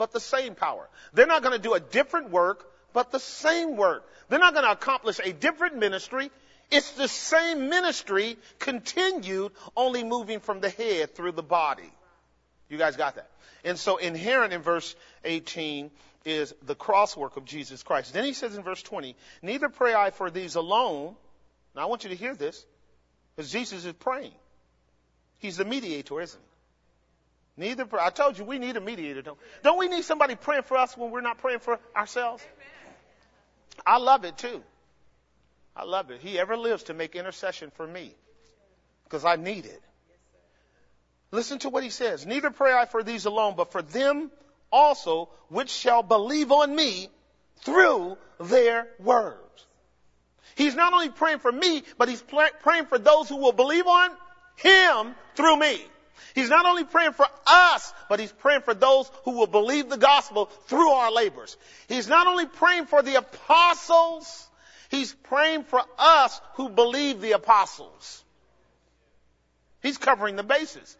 but the same power. They're not going to do a different work, but the same work. They're not going to accomplish a different ministry. It's the same ministry continued, only moving from the head through the body. You guys got that? And so inherent in verse eighteen is the crosswork of Jesus Christ. Then he says in verse twenty, neither pray I for these alone. Now I want you to hear this, because Jesus is praying. He's the mediator, isn't he? Neither, I told you we need a mediator. Don't, don't we need somebody praying for us when we're not praying for ourselves? I love it too. I love it. He ever lives to make intercession for me, because I need it. Listen to what he says. Neither pray I for these alone, but for them also which shall believe on me through their words. He's not only praying for me, but he's praying for those who will believe on him through me. He's not only praying for us, but he's praying for those who will believe the gospel through our labors. He's not only praying for the apostles, he's praying for us who believe the apostles. He's covering the bases.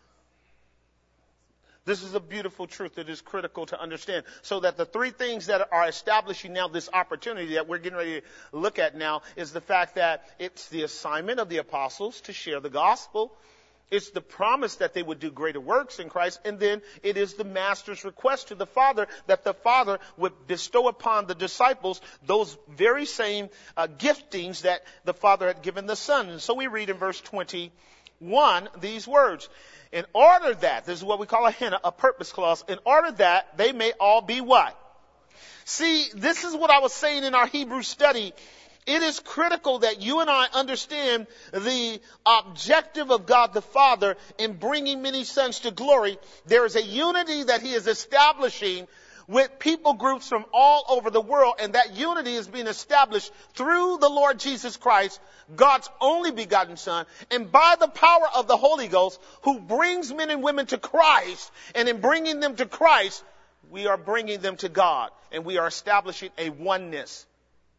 This is a beautiful truth that is critical to understand, so that the three things that are establishing now this opportunity that we're getting ready to look at now is the fact that it's the assignment of the apostles to share the gospel. It's the promise that they would do greater works in Christ. And then it is the master's request to the Father that the Father would bestow upon the disciples those very same uh, giftings that the Father had given the Son. And so we read in verse twenty-one these words. In order that, this is what we call a hina, a purpose clause, in order that they may all be what? See, this is what I was saying in our Hebrew study. It is critical that you and I understand the objective of God the Father in bringing many sons to glory. There is a unity that he is establishing with people groups from all over the world, and that unity is being established through the Lord Jesus Christ, God's only begotten Son, and by the power of the Holy Ghost, who brings men and women to Christ. And in bringing them to Christ, we are bringing them to God, and we are establishing a oneness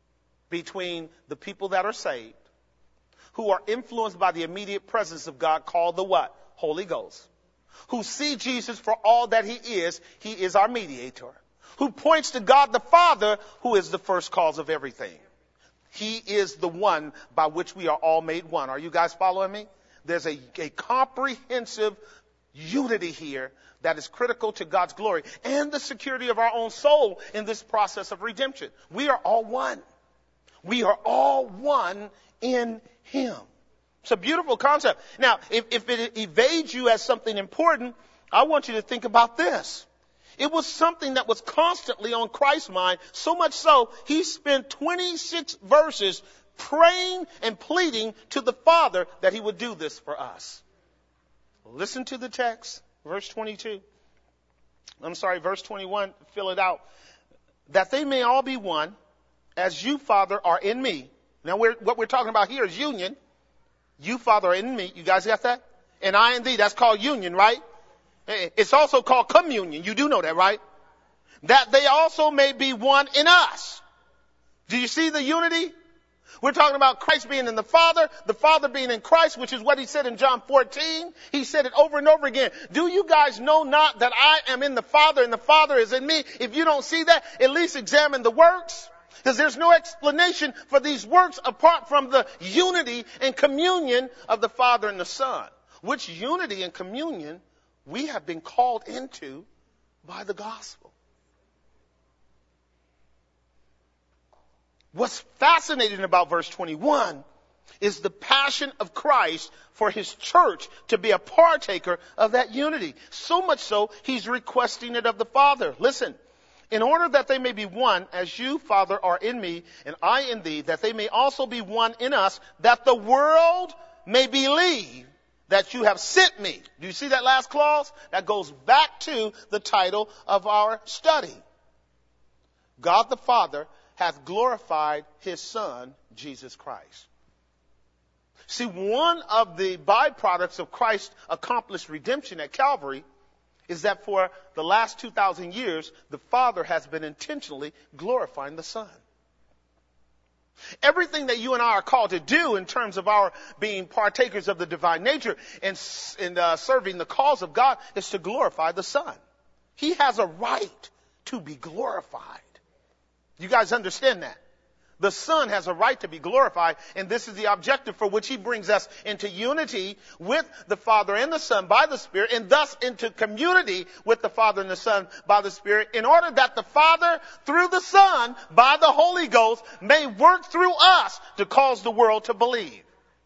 between the people that are saved, who are influenced by the immediate presence of God, called the what? Holy Ghost. Who see Jesus for all that he is. He is our mediator. Who points to God the Father, who is the first cause of everything. He is the one by which we are all made one. Are you guys following me? There's a, a comprehensive unity here that is critical to God's glory and the security of our own soul in this process of redemption. We are all one. We are all one in him. It's a beautiful concept. Now, if, if it evades you as something important, I want you to think about this. It was something that was constantly on Christ's mind, so much so he spent twenty-six verses praying and pleading to the Father that he would do this for us. Listen to the text, verse twenty-two. I'm sorry, verse twenty-one, fill it out. That they may all be one, as you, Father, are in me. Now, we're, what we're talking about here is union. You, Father, are in me. You guys got that? And I in thee. That's called union, right? It's also called communion. You do know that, right? That they also may be one in us. Do you see the unity? We're talking about Christ being in the Father, the Father being in Christ, which is what he said in John fourteen. He said it over and over again. Do you guys know not that I am in the Father and the Father is in me? If you don't see that, at least examine the works. Because there's no explanation for these works apart from the unity and communion of the Father and the Son. Which unity and communion we have been called into by the gospel. What's fascinating about verse twenty-one is the passion of Christ for his church to be a partaker of that unity. So much so, he's requesting it of the Father. Listen. In order that they may be one, as you, Father, are in me, and I in thee, that they may also be one in us, that the world may believe that you have sent me. Do you see that last clause? That goes back to the title of our study. God the Father hath glorified his Son, Jesus Christ. See, one of the byproducts of Christ's accomplished redemption at Calvary is that for the last two thousand years, the Father has been intentionally glorifying the Son. Everything that you and I are called to do in terms of our being partakers of the divine nature and, and uh, serving the cause of God is to glorify the Son. He has a right to be glorified. You guys understand that? The Son has a right to be glorified, and this is the objective for which he brings us into unity with the Father and the Son by the Spirit, and thus into community with the Father and the Son by the Spirit, in order that the Father, through the Son, by the Holy Ghost, may work through us to cause the world to believe.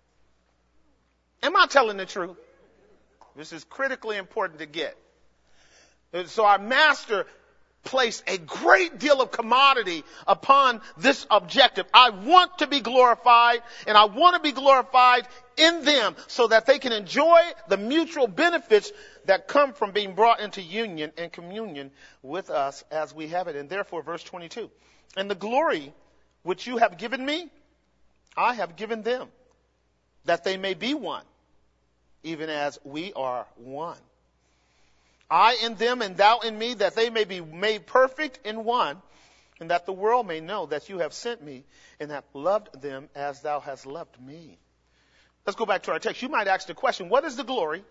Am I telling the truth? This is critically important to get. So our Master place a great deal of commodity upon this objective. I want to be glorified, and I want to be glorified in them so that they can enjoy the mutual benefits that come from being brought into union and communion with us as we have it. And therefore, verse twenty-two, and the glory which you have given me, I have given them, that they may be one, even as we are one. I in them and thou in me, that they may be made perfect in one, and that the world may know that you have sent me and have loved them as thou hast loved me. Let's go back to our text. You might ask the question, what is the glory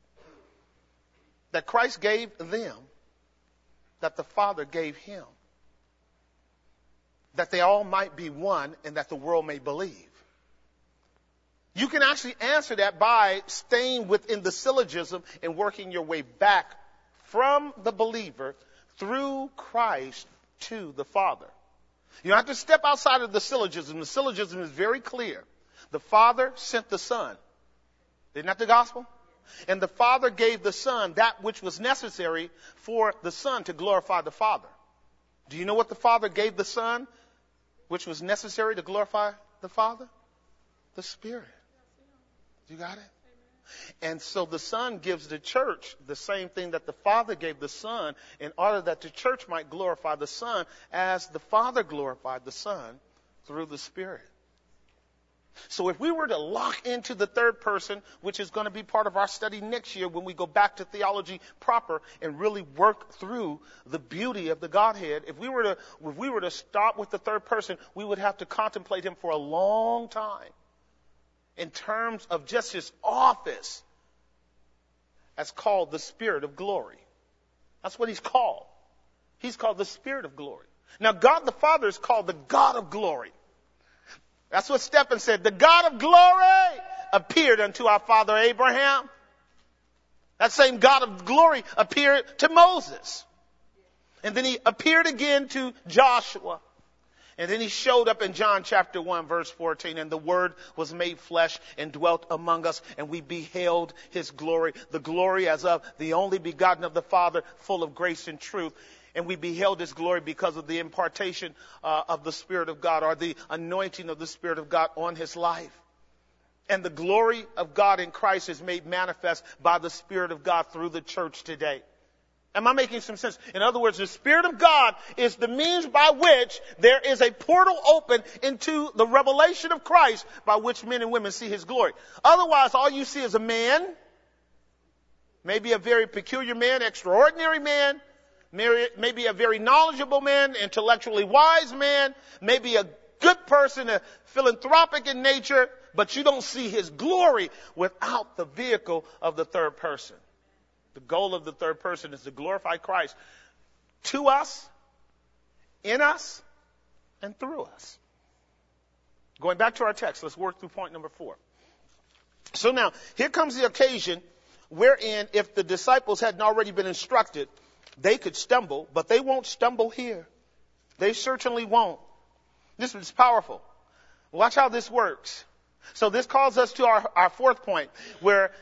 that Christ gave them that the Father gave him? That they all might be one and that the world may believe. You can actually answer that by staying within the syllogism and working your way back from the believer through Christ to the Father. You don't have to step outside of the syllogism. The syllogism is very clear. The Father sent the Son. Isn't that the gospel? And the Father gave the Son that which was necessary for the Son to glorify the Father. Do you know what the Father gave the Son, which was necessary to glorify the Father? The Spirit. You got it? And so the Son gives the church the same thing that the Father gave the Son, in order that the church might glorify the Son as the Father glorified the Son through the Spirit. So if we were to lock into the third person, which is going to be part of our study next year when we go back to theology proper and really work through the beauty of the Godhead, if we were to, if we were to start with the third person, we would have to contemplate him for a long time in terms of just his office as called the Spirit of glory. That's what he's called. He's called the Spirit of glory. Now, God the Father is called the God of glory. That's what Stephen said. The God of glory appeared unto our father Abraham. That same God of glory appeared to Moses. And then he appeared again to Joshua. And then he showed up in John chapter one, verse fourteen, and the Word was made flesh and dwelt among us, and we beheld his glory, the glory as of the only begotten of the Father, full of grace and truth. And we beheld his glory because of the impartation uh, of the Spirit of God, or the anointing of the Spirit of God on his life. And the glory of God in Christ is made manifest by the Spirit of God through the church today. Am I making some sense? In other words, the Spirit of God is the means by which there is a portal open into the revelation of Christ by which men and women see his glory. Otherwise, all you see is a man, maybe a very peculiar man, extraordinary man, maybe a very knowledgeable man, intellectually wise man, maybe a good person, a philanthropic in nature, but you don't see his glory without the vehicle of the third person. The goal of the third person is to glorify Christ to us, in us, and through us. Going back to our text, let's work through point number four. So now, here comes the occasion wherein if the disciples hadn't already been instructed, they could stumble, but they won't stumble here. They certainly won't. This is powerful. Watch how this works. So this calls us to our, our fourth point, where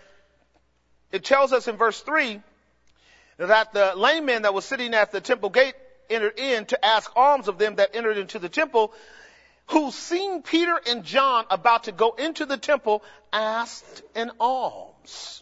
it tells us in verse three that the lame man that was sitting at the temple gate entered in to ask alms of them that entered into the temple, who seeing Peter and John about to go into the temple, asked an alms.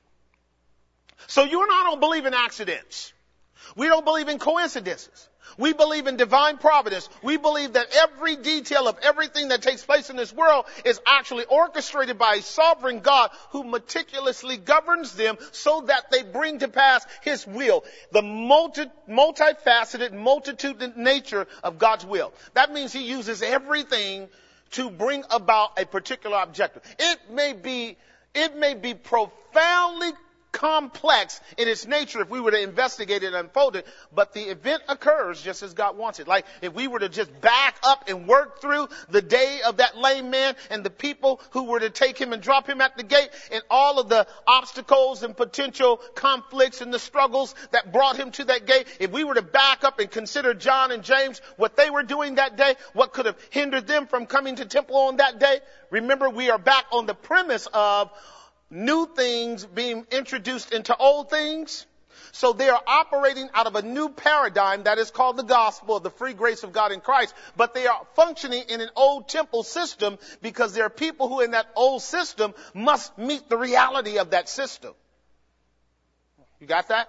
So you and I don't believe in accidents. We don't believe in coincidences. We believe in divine providence. We believe that every detail of everything that takes place in this world is actually orchestrated by a sovereign God who meticulously governs them so that they bring to pass his will. The multi, multifaceted, multitude nature of God's will. That means he uses everything to bring about a particular objective. It may be, it may be profoundly complex in its nature if we were to investigate it and unfold it. But the event occurs just as God wants it. Like if we were to just back up and work through the day of that lame man and the people who were to take him and drop him at the gate and all of the obstacles and potential conflicts and the struggles that brought him to that gate. If we were to back up and consider John and James, what they were doing that day, what could have hindered them from coming to temple on that day. Remember, we are back on the premise of new things being introduced into old things. So they are operating out of a new paradigm that is called the gospel of the free grace of God in Christ. But they are functioning in an old temple system because there are people who in that old system must meet the reality of that system. You got that?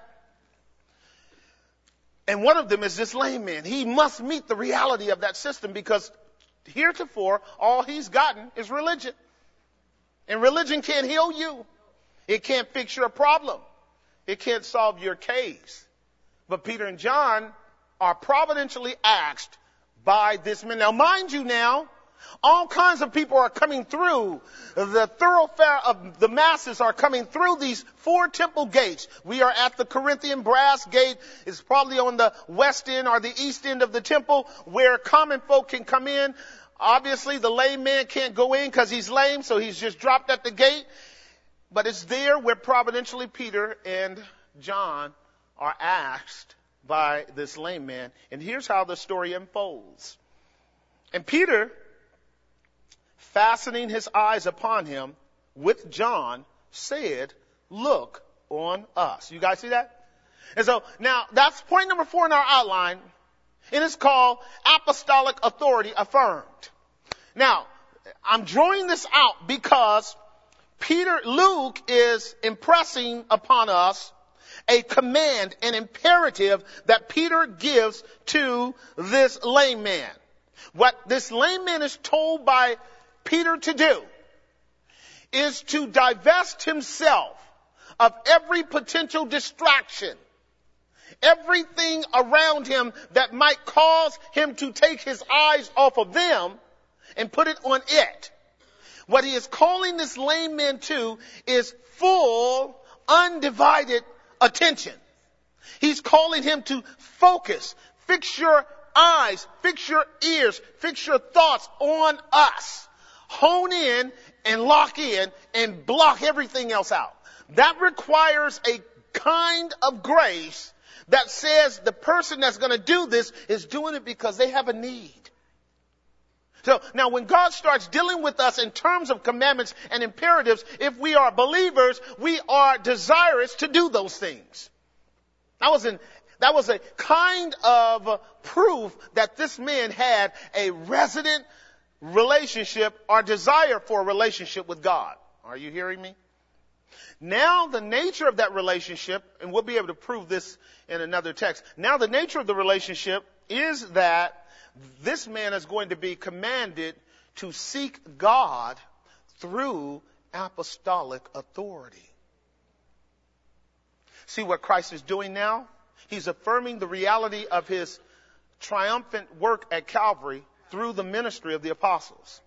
And one of them is this lame man. He must meet the reality of that system because heretofore all he's gotten is religion. And religion can't heal you. It can't fix your problem. It can't solve your case. But Peter and John are providentially asked by this man. Now, mind you now, all kinds of people are coming through. The thoroughfare of the masses are coming through these four temple gates. We are at the Corinthian brass gate. It's probably on the west end or the east end of the temple where common folk can come in. Obviously, the lame man can't go in because he's lame, so he's just dropped at the gate. But it's there where providentially Peter and John are asked by this lame man. And here's how the story unfolds. And Peter, fastening his eyes upon him with John, said, "Look on us." You guys see that? And so now that's point number four in our outline. And it's called apostolic authority affirmed. Now, I'm drawing this out because Peter, Luke is impressing upon us a command, an imperative that Peter gives to this lame man. What this lame man is told by Peter to do is to divest himself of every potential distraction, everything around him that might cause him to take his eyes off of them and put it on it. What he is calling this lame man to is full, undivided attention. He's calling him to focus, fix your eyes, fix your ears, fix your thoughts on us. Hone in and lock in and block everything else out. That requires a kind of grace that says the person that's going to do this is doing it because they have a need. So now when God starts dealing with us in terms of commandments and imperatives, if we are believers, we are desirous to do those things. That was an, that was a kind of proof that this man had a resident relationship or desire for a relationship with God. Are you hearing me? Now the nature of that relationship, and we'll be able to prove this in another text. Now the nature of the relationship is that this man is going to be commanded to seek God through apostolic authority. See what Christ is doing now? He's affirming the reality of his triumphant work at Calvary through the ministry of the apostles.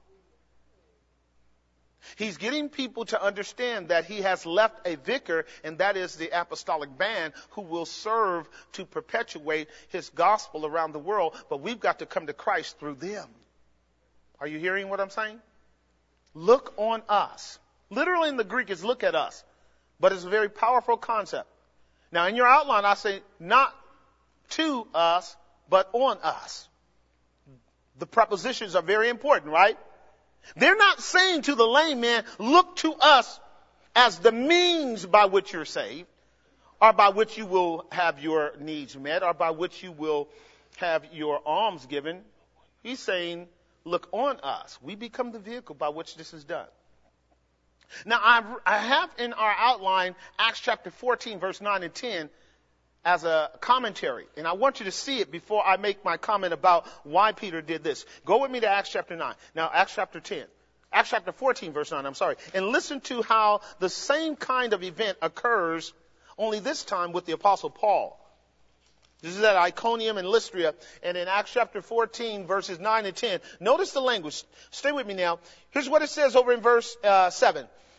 He's getting people to understand that he has left a vicar, and that is the apostolic band, who will serve to perpetuate his gospel around the world. But we've got to come to Christ through them. Are you hearing what I'm saying? Look on us. Literally in the Greek is look at us. But it's a very powerful concept. Now in your outline I say not to us, but on us. The prepositions are very important, right? They're not saying to the lame man, look to us as the means by which you're saved, or by which you will have your needs met, or by which you will have your alms given. He's saying, look on us. We become the vehicle by which this is done. Now, I've, I have in our outline Acts chapter fourteen, verse nine and ten as a commentary. And I want you to see it before I make my comment about why Peter did this. Go with me to Acts chapter nine. Now, Acts chapter ten. Acts chapter fourteen, verse nine, I'm sorry. And listen to how the same kind of event occurs, only this time with the Apostle Paul. This is at Iconium and Lystra. And in Acts chapter fourteen, verses nine and ten, notice the language. Stay with me now. Here's what it says over in verse uh, seven.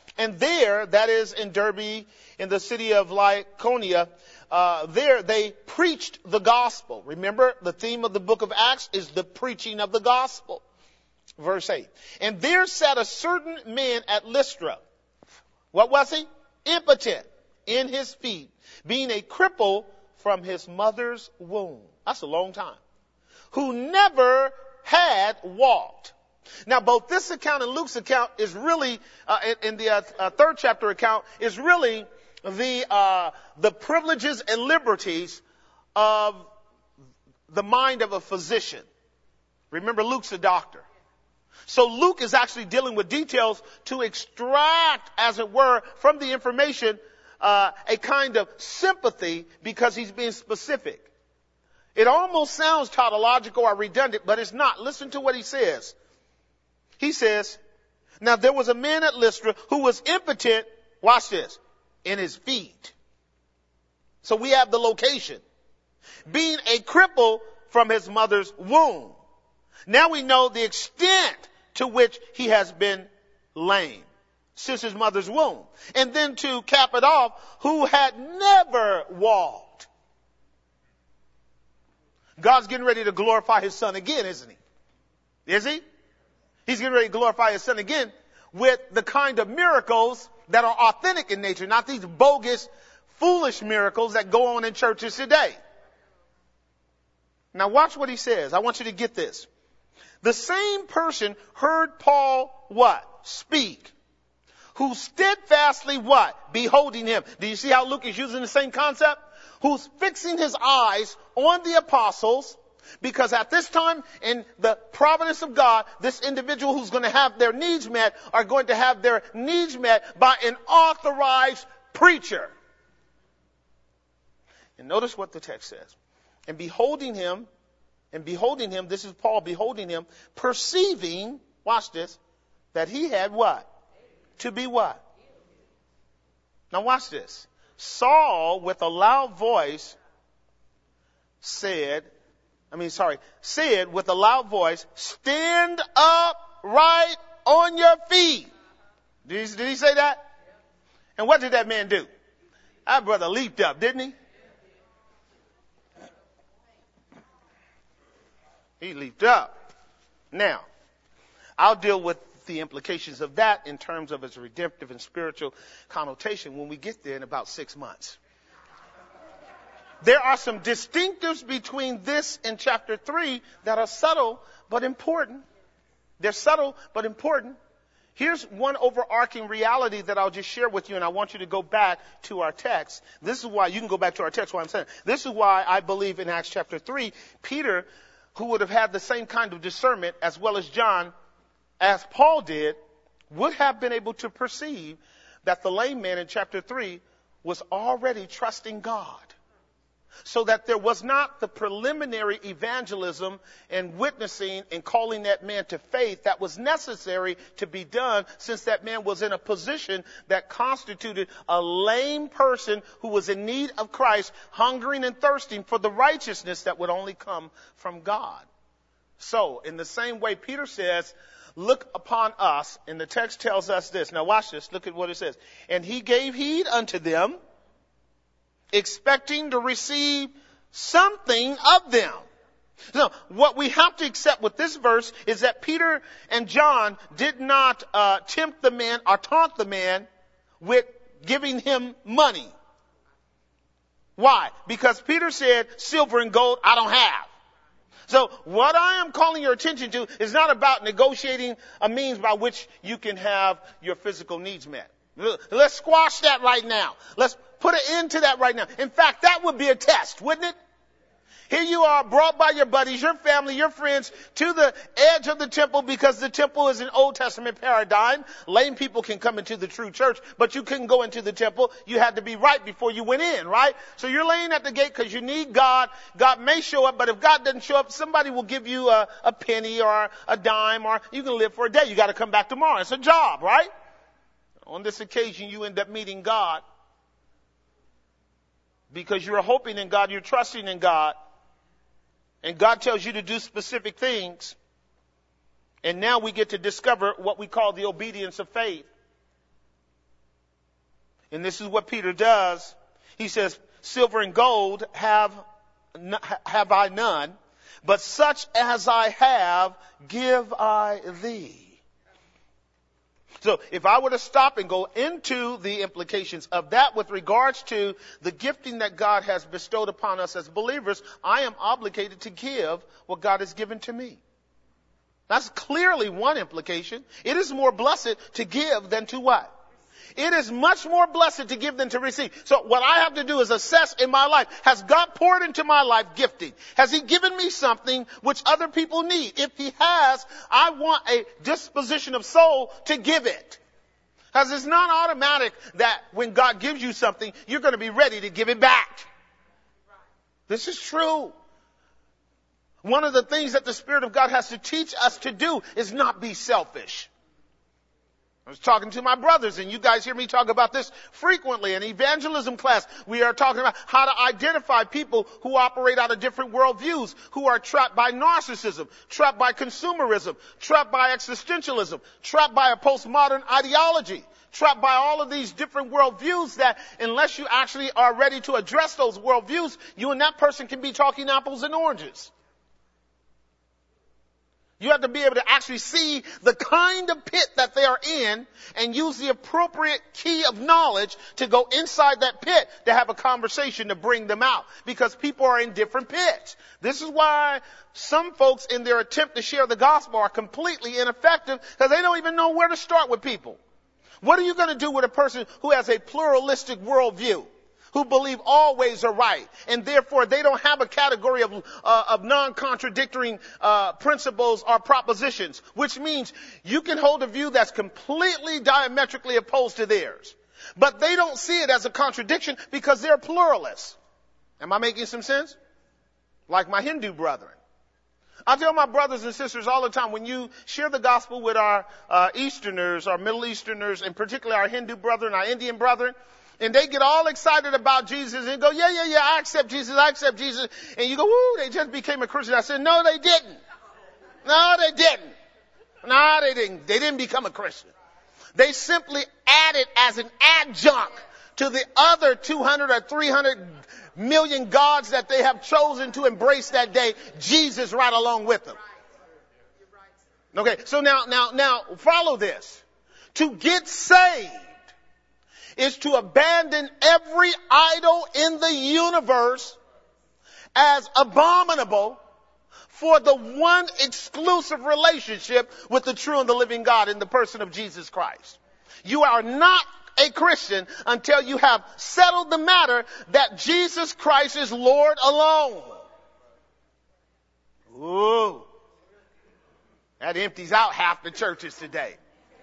And there, that is in Derbe, in the city of Lycaonia, uh, there they preached the gospel. Remember, the theme of the book of Acts is the preaching of the gospel. Verse eight. And there sat a certain man at Lystra. What was he? Impotent in his feet, being a cripple from his mother's womb. That's a long time. Who never had walked. Now, both this account and Luke's account is really, uh, in, in the uh, uh, third chapter account, is really the uh, the privileges and liberties of the mind of a physician. Remember, Luke's a doctor. So Luke is actually dealing with details to extract, as it were, from the information uh, a kind of sympathy, because he's being specific. It almost sounds tautological or redundant, but it's not. Listen to what he says. He says, now there was a man at Lystra who was impotent, watch this, in his feet. So we have the location. Being a cripple from his mother's womb. Now we know the extent to which he has been lame since his mother's womb. And then to cap it off, who had never walked. God's getting ready to glorify his son again, isn't he? Is he? He's getting ready to glorify his son again with the kind of miracles that are authentic in nature, not these bogus, foolish miracles that go on in churches today. Now watch what he says. I want you to get this. The same person heard Paul what? Speak. Who steadfastly what? Beholding him. Do you see how Luke is using the same concept? Who's fixing his eyes on the apostles, because at this time in the providence of God, this individual who's going to have their needs met are going to have their needs met by an authorized preacher. And notice what the text says. And beholding him, and beholding him, this is Paul beholding him, perceiving, watch this, that he had what? To be what? Now watch this. Saul, with a loud voice, said, I mean, sorry, said with a loud voice, stand up right on your feet. Did he, did he say that? And what did that man do? That brother leaped up, didn't he? He leaped up. Now, I'll deal with the implications of that in terms of its redemptive and spiritual connotation when we get there in about six months. There are some distinctives between this and chapter three that are subtle but important. They're subtle but important. Here's one overarching reality that I'll just share with you, and I want you to go back to our text. This is why you can go back to our text, what I'm saying. This is why I believe in Acts chapter three, Peter, who would have had the same kind of discernment as well as John, as Paul did, would have been able to perceive that the lame man in chapter three was already trusting God. So that there was not the preliminary evangelism and witnessing and calling that man to faith that was necessary to be done, since that man was in a position that constituted a lame person who was in need of Christ, hungering and thirsting for the righteousness that would only come from God. So, in the same way, Peter says, look upon us, and the text tells us this. Now watch this, look at what it says. And he gave heed unto them, expecting to receive something of them. So what we have to accept with this verse is that Peter and John did not uh, tempt the man or taunt the man with giving him money. Why? Because Peter said, silver and gold I don't have. So what I am calling your attention to is not about negotiating a means by which you can have your physical needs met. Let's squash that right now. Let's put an end to that right now. In fact, that would be a test, wouldn't it? Here you are, brought by your buddies, your family, your friends, to the edge of the temple, because the temple is an Old Testament paradigm. Lame people can come into the true church, but you couldn't go into the temple. You had to be right before you went in, right? So you're laying at the gate because you need God. God may show up, but if God doesn't show up, somebody will give you a, a penny or a dime, or you can live for a day. You got to come back tomorrow. It's a job, right? On this occasion, you end up meeting God because you're hoping in God, you're trusting in God, and God tells you to do specific things. And now we get to discover what we call the obedience of faith. And this is what Peter does. He says, silver and gold have, have I none, but such as I have, give I thee. So if I were to stop and go into the implications of that with regards to the gifting that God has bestowed upon us as believers, I am obligated to give what God has given to me. That's clearly one implication. It is more blessed to give than to what? It is much more blessed to give than to receive. So what I have to do is assess in my life, has God poured into my life gifting? Has he given me something which other people need? If he has, I want a disposition of soul to give it. Because it's not automatic that when God gives you something, you're going to be ready to give it back. This is true. One of the things that the Spirit of God has to teach us to do is not be selfish. I was talking to my brothers, and you guys hear me talk about this frequently. In evangelism class, we are talking about how to identify people who operate out of different worldviews, who are trapped by narcissism, trapped by consumerism, trapped by existentialism, trapped by a postmodern ideology, trapped by all of these different worldviews that unless you actually are ready to address those worldviews, you and that person can be talking apples and oranges. You have to be able to actually see the kind of pit that they are in and use the appropriate key of knowledge to go inside that pit to have a conversation to bring them out, because people are in different pits. This is why some folks in their attempt to share the gospel are completely ineffective, because they don't even know where to start with people. What are you going to do with a person who has a pluralistic worldview, who believe all ways are right, and therefore they don't have a category of, uh, of non-contradicting uh, principles or propositions, which means you can hold a view that's completely diametrically opposed to theirs, but they don't see it as a contradiction because they're pluralists. Am I making some sense? Like my Hindu brethren. I tell my brothers and sisters all the time, when you share the gospel with our uh, Easterners, our Middle Easterners, and particularly our Hindu brethren, our Indian brethren, and they get all excited about Jesus and go, yeah, yeah, yeah, I accept Jesus, I accept Jesus. And you go, woo, they just became a Christian. I said, no, they didn't. No, they didn't. No, they didn't. They didn't become a Christian. They simply added as an adjunct to the other two hundred or three hundred million gods that they have chosen to embrace that day, Jesus right along with them. Okay, so now, now, now, follow this. To get saved is to abandon every idol in the universe as abominable for the one exclusive relationship with the true and the living God in the person of Jesus Christ. You are not a Christian until you have settled the matter that Jesus Christ is Lord alone. Ooh. That empties out half the churches today.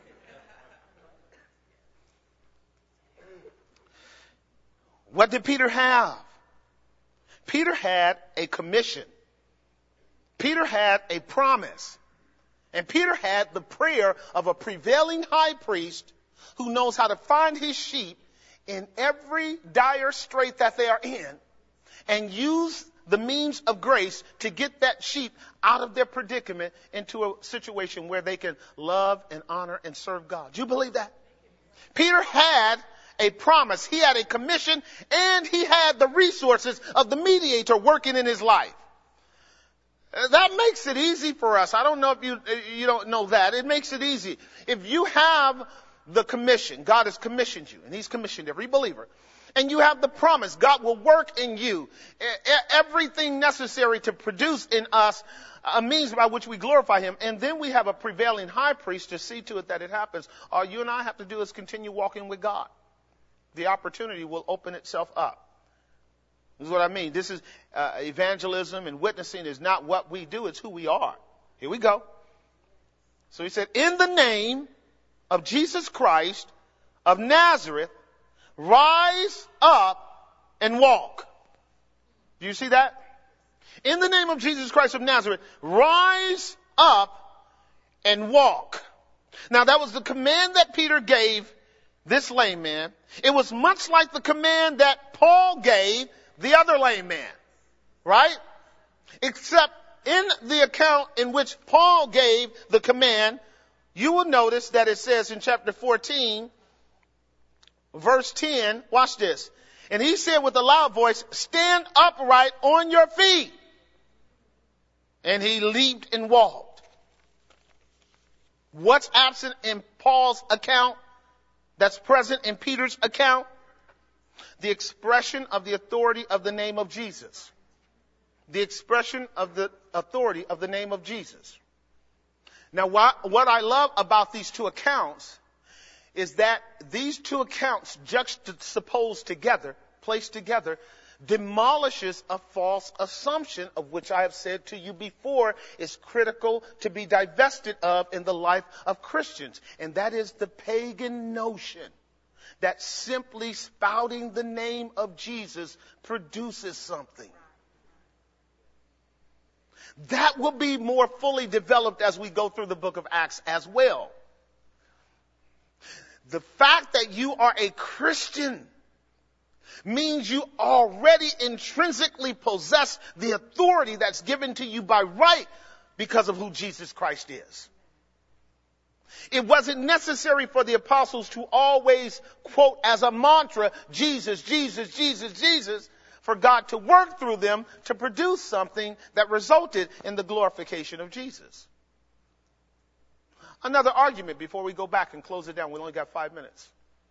What did Peter have? Peter had a commission. Peter had a promise. And Peter had the prayer of a prevailing high priest who knows how to find his sheep in every dire strait that they are in and use the means of grace to get that sheep out of their predicament into a situation where they can love and honor and serve God. Do you believe that? Peter had a promise. He had a commission, and he had the resources of the mediator working in his life. That makes it easy for us. I don't know if you, you don't know that. It makes it easy. If you have the commission, God has commissioned you, and he's commissioned every believer, and you have the promise, God will work in you everything necessary to produce in us a means by which we glorify him, and then we have a prevailing high priest to see to it that it happens. All you and I have to do is continue walking with God. The opportunity will open itself up. This is what I mean. This is uh, evangelism and witnessing is not what we do, it's who we are. Here we go. So he said, in the name of Jesus Christ of Nazareth, rise up and walk. Do you see that? In the name of Jesus Christ of Nazareth, rise up and walk. Now that was the command that Peter gave this lame man. It was much like the command that Paul gave the other lame man, right? Except in the account in which Paul gave the command, you will notice that it says in chapter fourteen, verse ten, watch this. And he said with a loud voice, stand upright on your feet. And he leaped and walked. What's absent in Paul's account that's present in Peter's account? The expression of the authority of the name of Jesus. The expression of the authority of the name of Jesus. Now, what, what I love about these two accounts is that these two accounts juxtaposed together, placed together, demolishes a false assumption of which I have said to you before is critical to be divested of in the life of Christians. And that is the pagan notion that simply spouting the name of Jesus produces something. That will be more fully developed as we go through the book of Acts as well. The fact that you are a Christian means you already intrinsically possess the authority that's given to you by right because of who Jesus Christ is. It wasn't necessary for the apostles to always quote as a mantra, Jesus, Jesus, Jesus, Jesus, for God to work through them to produce something that resulted in the glorification of Jesus. Another argument before we go back and close it down. We only got five minutes.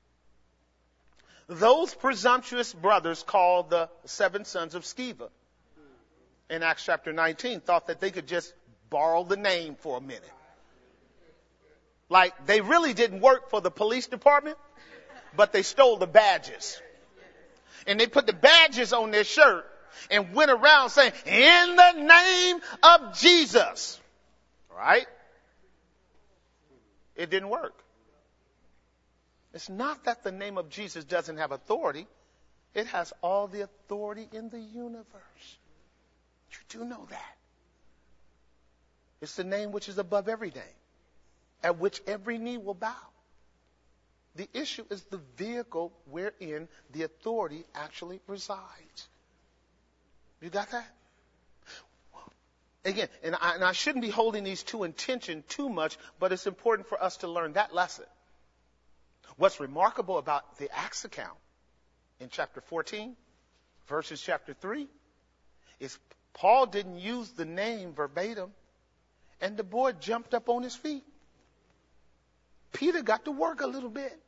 Those presumptuous brothers called the seven sons of Sceva in Acts chapter nineteen thought that they could just borrow the name for a minute. Like they really didn't work for the police department, but they stole the badges. And they put the badges on their shirt and went around saying, in the name of Jesus. Right? It didn't work. It's not that the name of Jesus doesn't have authority. It has all the authority in the universe. You do know that. It's the name which is above every name, at which every knee will bow. The issue is the vehicle wherein the authority actually resides. You got that? Again, and I, and I shouldn't be holding these two in tension too much, but it's important for us to learn that lesson. What's remarkable about the Acts account in chapter fourteen versus chapter three is Paul didn't use the name verbatim, and the boy jumped up on his feet. Peter got to work a little bit.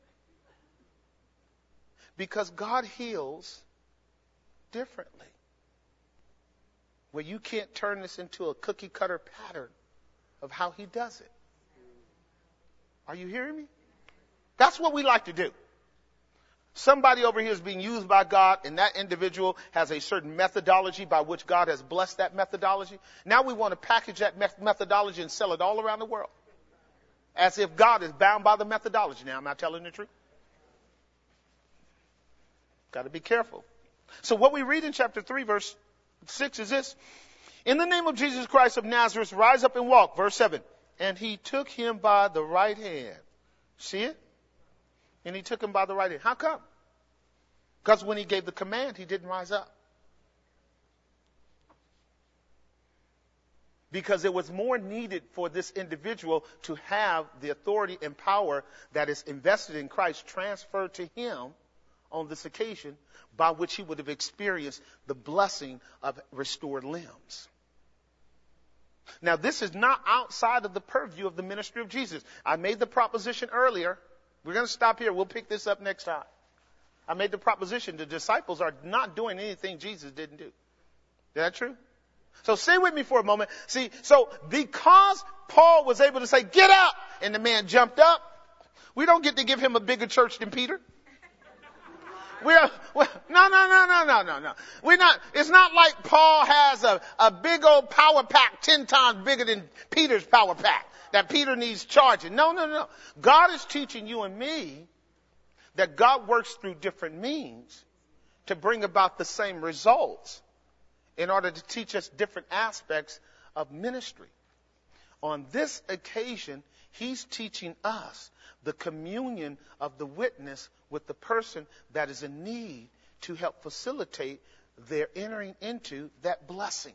Because God heals differently. Where you can't turn this into a cookie cutter pattern of how he does it. Are you hearing me? That's what we like to do. Somebody over here is being used by God, and that individual has a certain methodology by which God has blessed that methodology. Now we want to package that methodology and sell it all around the world. As if God is bound by the methodology. Now, am I telling the truth? Got to be careful. So what we read in chapter three, verse six is this. In the name of Jesus Christ of Nazareth, rise up and walk. Verse seven. And he took him by the right hand. See it? And he took him by the right hand. How come? Because when he gave the command, he didn't rise up. Because it was more needed for this individual to have the authority and power that is invested in Christ transferred to him on this occasion, by which he would have experienced the blessing of restored limbs. Now, this is not outside of the purview of the ministry of Jesus. I made the proposition earlier. We're going to stop here. We'll pick this up next time. I made the proposition the disciples are not doing anything Jesus didn't do. Is that true? So stay with me for a moment. See, so because Paul was able to say, get up, and the man jumped up, we don't get to give him a bigger church than Peter. We're, we're, no, no, no, no, no, no, no. We're not, it's not like Paul has a, a big old power pack ten times bigger than Peter's power pack that Peter needs charging. No, no, no. God is teaching you and me that God works through different means to bring about the same results in order to teach us different aspects of ministry. On this occasion, he's teaching us the communion of the witness with the person that is in need to help facilitate their entering into that blessing.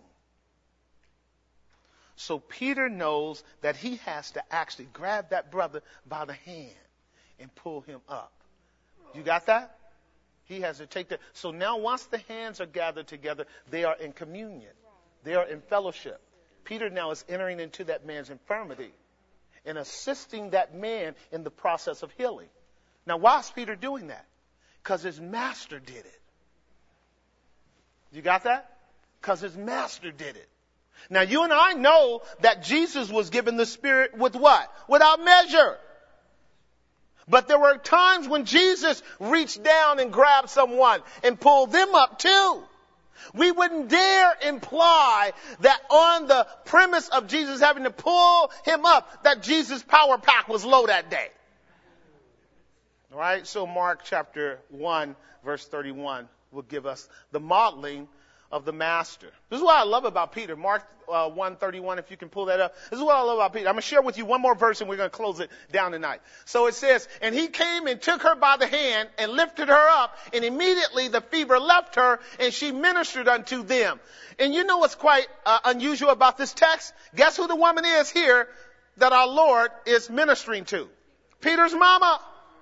So Peter knows that he has to actually grab that brother by the hand and pull him up You got that? He has to take that. So now once the hands are gathered together, they are in communion. They are in fellowship. Peter now is entering into that man's infirmity and assisting that man in the process of healing. Now, why is Peter doing that? Because his master did it. You got that? Because his master did it. Now, you and I know that Jesus was given the Spirit with what? Without measure. But there were times when Jesus reached down and grabbed someone and pulled them up too. We wouldn't dare imply that on the premise of Jesus having to pull him up, that Jesus' power pack was low that day. All right, so Mark chapter one, verse thirty-one will give us the modeling of the master. This is what I love about Peter. Mark uh, one thirty-one, if you can pull that up. This is what I love about Peter. I'm going to share with you one more verse and we're going to close it down tonight. So it says, and he came and took her by the hand and lifted her up, and immediately the fever left her, and she ministered unto them. And you know what's quite uh, unusual about this text? Guess who the woman is here that our Lord is ministering to? Peter's mama.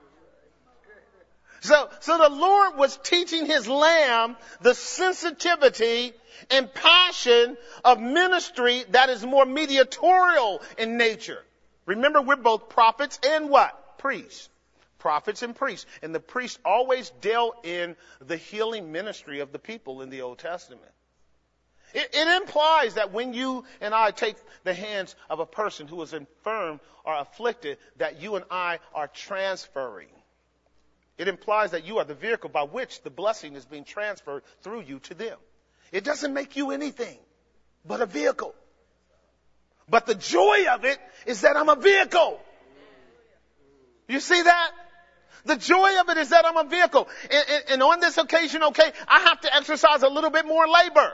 So, so the Lord was teaching his lamb the sensitivity and passion of ministry that is more mediatorial in nature. Remember, we're both prophets and what? Priests. Prophets and priests. And the priests always dealt in the healing ministry of the people in the Old Testament. It, it implies that when you and I take the hands of a person who is infirm or afflicted, that you and I are transferring. It implies that you are the vehicle by which the blessing is being transferred through you to them. It doesn't make you anything but a vehicle. But the joy of it is that I'm a vehicle. You see that? The joy of it is that I'm a vehicle. And, and, and on this occasion, okay, I have to exercise a little bit more labor.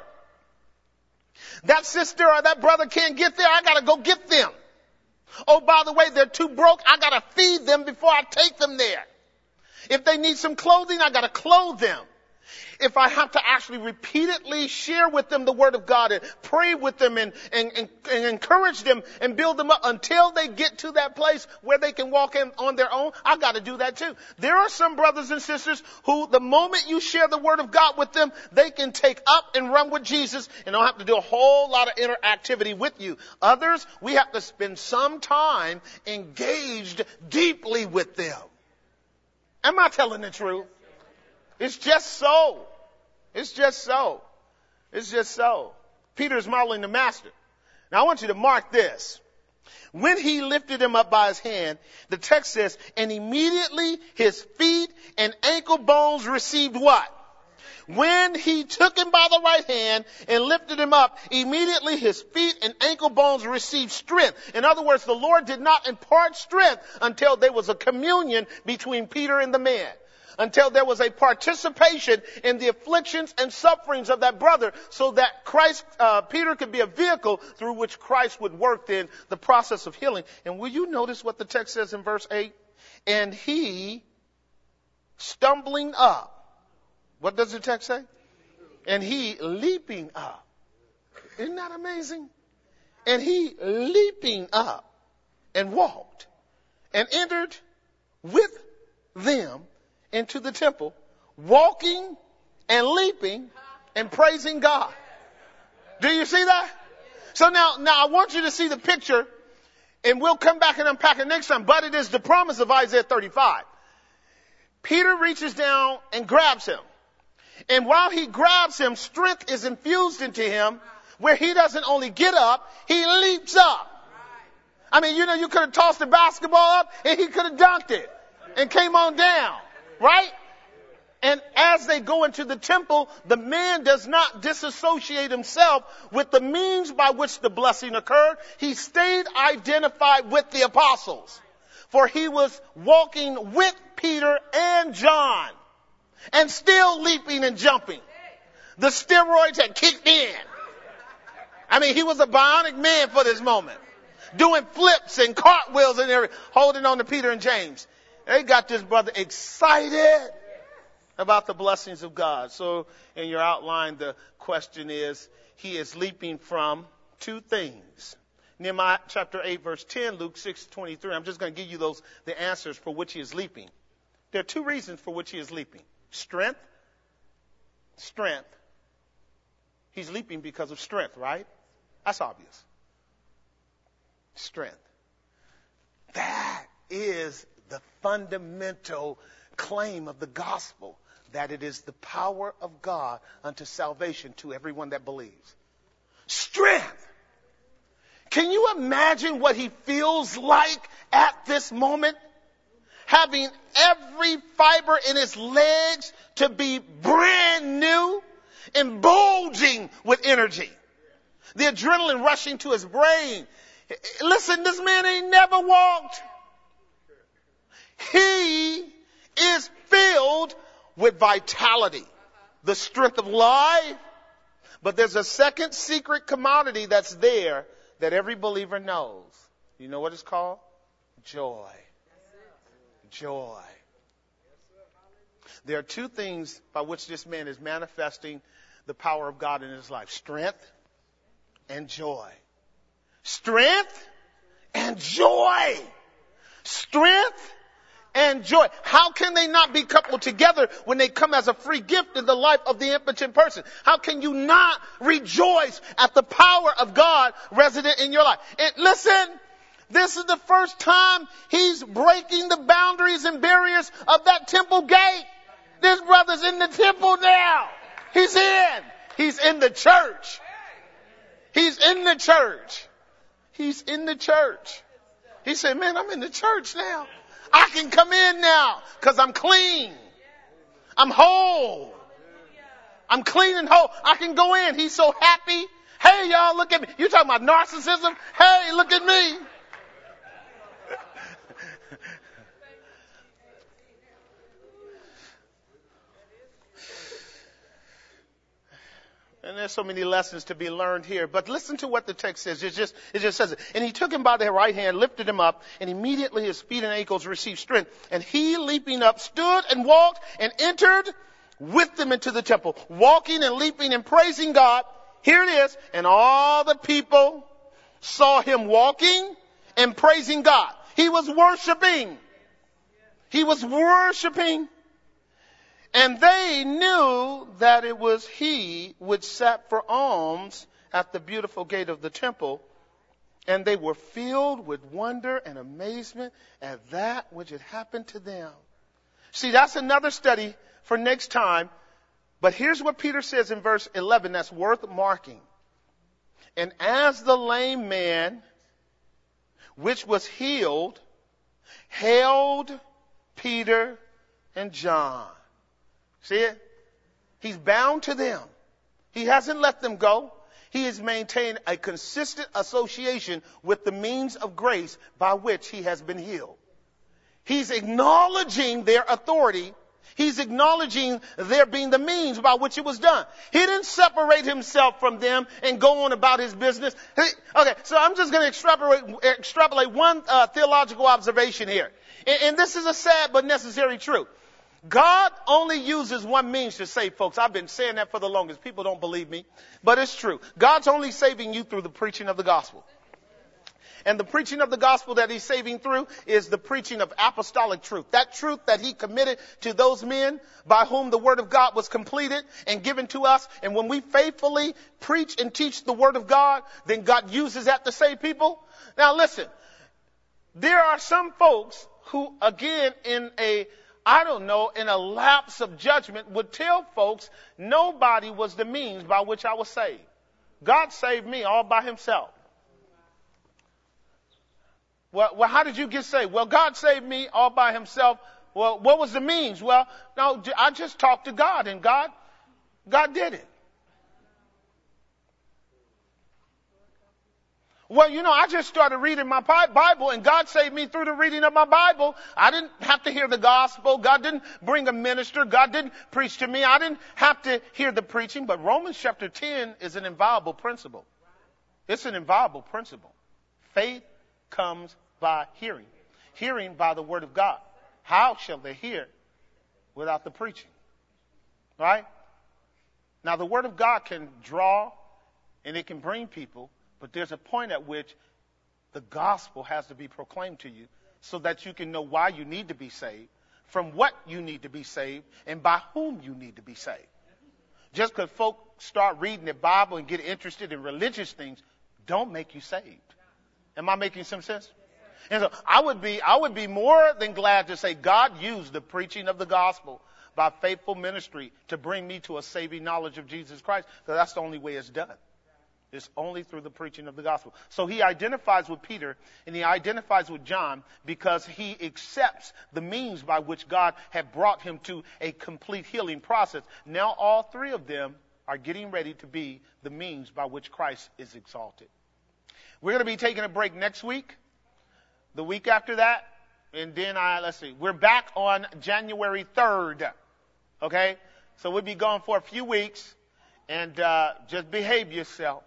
That sister or that brother can't get there. I got to go get them. Oh, by the way, they're too broke. I got to feed them before I take them there. If they need some clothing, I got to clothe them. If I have to actually repeatedly share with them the word of God and pray with them and, and, and, and encourage them and build them up until they get to that place where they can walk in on their own, I got to do that too. There are some brothers and sisters who the moment you share the word of God with them, they can take up and run with Jesus and don't have to do a whole lot of interactivity with you. Others, we have to spend some time engaged deeply with them. Am I telling the truth? It's just so. It's just so. It's just so. Peter's modeling the master. Now I want you to mark this. When he lifted him up by his hand, the text says, and immediately his feet and ankle bones received what? When he took him by the right hand and lifted him up, immediately his feet and ankle bones received strength. In other words, the Lord did not impart strength until there was a communion between Peter and the man. Until there was a participation in the afflictions and sufferings of that brother, so that Christ, uh, Peter could be a vehicle through which Christ would work in the process of healing. And will you notice what the text says in verse eight? And he, stumbling up. What does the text say? And he leaping up. Isn't that amazing? And he leaping up and walked and entered with them into the temple, walking and leaping and praising God. Do you see that? So now, now I want you to see the picture, and we'll come back and unpack it next time, but it is the promise of Isaiah thirty-five. Peter reaches down and grabs him. And while he grabs him, strength is infused into him where he doesn't only get up, he leaps up. I mean, you know, you could have tossed the basketball up and he could have dunked it and came on down, right? And as they go into the temple, the man does not disassociate himself with the means by which the blessing occurred. He stayed identified with the apostles, for he was walking with Peter and John. And still leaping and jumping. The steroids had kicked in. I mean, he was a bionic man for this moment. Doing flips and cartwheels and everything, holding on to Peter and James. They got this brother excited about the blessings of God. So in your outline, the question is, he is leaping from two things. Nehemiah chapter eight, verse ten, Luke six, twenty-three. I'm just going to give you those, the answers for which he is leaping. There are two reasons for which he is leaping. Strength. Strength. He's leaping because of strength, right? That's obvious. Strength. That is the fundamental claim of the gospel, that it is the power of God unto salvation to everyone that believes. Strength. Can you imagine what he feels like at this moment? Having every fiber in his legs to be brand new and bulging with energy. The adrenaline rushing to his brain. Listen, this man ain't never walked. He is filled with vitality, the strength of life. But there's a second secret commodity that's there that every believer knows. You know what it's called? Joy. Joy. There are two things by which this man is manifesting the power of God in his life. Strength and joy. Strength and joy. Strength and joy. How can they not be coupled together when they come as a free gift in the life of the impotent person? How can you not rejoice at the power of God resident in your life? And listen, this is the first time he's breaking the boundaries and barriers of that temple gate. This brother's in the temple now. He's in. He's in the church. He's in the church. He's in the church. He said, man, I'm in the church now. I can come in now because I'm clean. I'm whole. I'm clean and whole. I can go in. He's so happy. Hey, y'all, look at me. You talking about narcissism? Hey, look at me. And there's so many lessons to be learned here. But listen to what the text says. It just, it just says it. And he took him by the right hand, lifted him up, and immediately his feet and ankles received strength. And he, leaping up, stood and walked and entered with them into the temple, walking and leaping and praising God. Here it is. And all the people saw him walking and praising God. He was worshiping. He was worshiping. And they knew that it was he which sat for alms at the beautiful gate of the temple. And they were filled with wonder and amazement at that which had happened to them. See, that's another study for next time. But here's what Peter says in verse eleven that's worth marking. And as the lame man, which was healed, held Peter and John. See it? He's bound to them. He hasn't let them go. He has maintained a consistent association with the means of grace by which he has been healed. He's acknowledging their authority. He's acknowledging their being the means by which it was done. He didn't separate himself from them and go on about his business. He, okay, so I'm just going to extrapolate, extrapolate one uh, theological observation here. And, and this is a sad but necessary truth. God only uses one means to save folks. I've been saying that for the longest. People don't believe me, but it's true. God's only saving you through the preaching of the gospel. And the preaching of the gospel that he's saving through is the preaching of apostolic truth. That truth that he committed to those men by whom the word of God was completed and given to us. And when we faithfully preach and teach the word of God, then God uses that to save people. Now listen, there are some folks who, again, in a I don't know, in a lapse of judgment, would tell folks nobody was the means by which I was saved. God saved me all by himself. Well, well, how did you get saved? Well, God saved me all by himself. Well, what was the means? Well, no, I just talked to God, and God, God did it. Well, you know, I just started reading my Bible and God saved me through the reading of my Bible. I didn't have to hear the gospel. God didn't bring a minister. God didn't preach to me. I didn't have to hear the preaching. But Romans chapter ten is an inviolable principle. It's an inviolable principle. Faith comes by hearing. Hearing by the word of God. How shall they hear without the preaching? Right? Now, the word of God can draw and it can bring people. But there's a point at which the gospel has to be proclaimed to you so that you can know why you need to be saved. from what you need to be saved and by whom you need to be saved. Just because folk start reading the Bible and get interested in religious things, don't make you saved. Am I making some sense? And so I would be, I would be more than glad to say God used the preaching of the gospel by faithful ministry to bring me to a saving knowledge of Jesus Christ, because that's the only way it's done. It's only through the preaching of the gospel. So he identifies with Peter and he identifies with John because he accepts the means by which God had brought him to a complete healing process. Now all three of them are getting ready to be the means by which Christ is exalted. We're going to be taking a break next week, the week after that, and then I, let's see, we're back on January third. Okay? So we'll be gone for a few weeks, and uh, just behave yourself.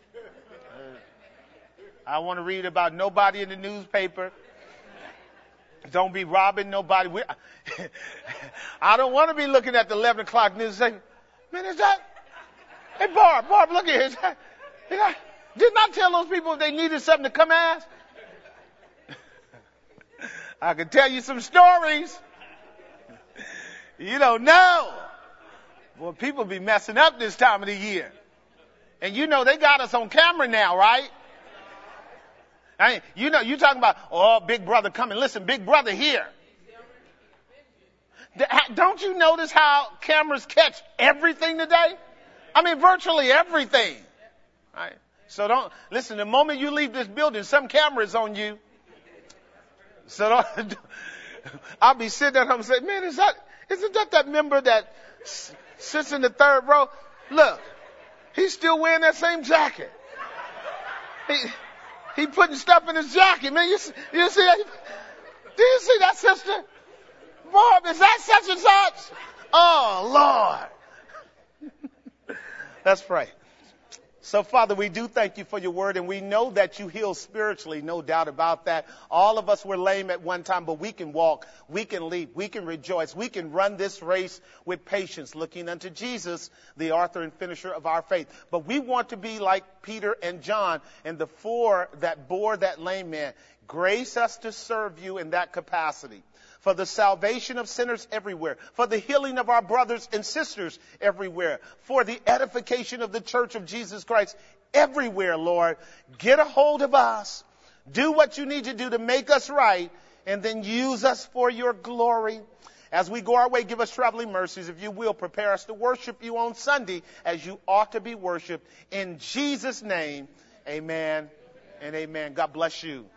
I want to read about nobody in the newspaper. Don't be robbing nobody. We, I don't want to be looking at the eleven o'clock news and saying, man, is that? Hey, Barb, Barb, look at here. Is that, is that, didn't I tell those people if they needed something to come ask? I can tell you some stories. You don't know. Well, people be messing up this time of the year. And you know they got us on camera now, right? I mean, you know, you talking about, oh, Big Brother coming. Listen, Big Brother here. Don't you notice how cameras catch everything today? I mean, virtually everything. Right? So don't, listen, the moment you leave this building, some camera is on you. So don't, I'll be sitting at home and say, man, is that, isn't that that member that sits in the third row? Look, he's still wearing that same jacket. He, he putting stuff in his jacket, man. You, you see that? Do you see that, sister? Barb, is that such and such? Oh, Lord. Let's pray. So, Father, we do thank you for your word, and we know that you heal spiritually, no doubt about that. All of us were lame at one time, but we can walk, we can leap, we can rejoice, we can run this race with patience, looking unto Jesus, the author and finisher of our faith. But we want to be like Peter and John and the four that bore that lame man. Grace us to serve you in that capacity. For the salvation of sinners everywhere, for the healing of our brothers and sisters everywhere, for the edification of the church of Jesus Christ everywhere, Lord. Get a hold of us. Do what you need to do to make us right, and then use us for your glory. As we go our way, give us traveling mercies. If you will, prepare us to worship you on Sunday as you ought to be worshiped. In Jesus' name, amen and amen. God bless you.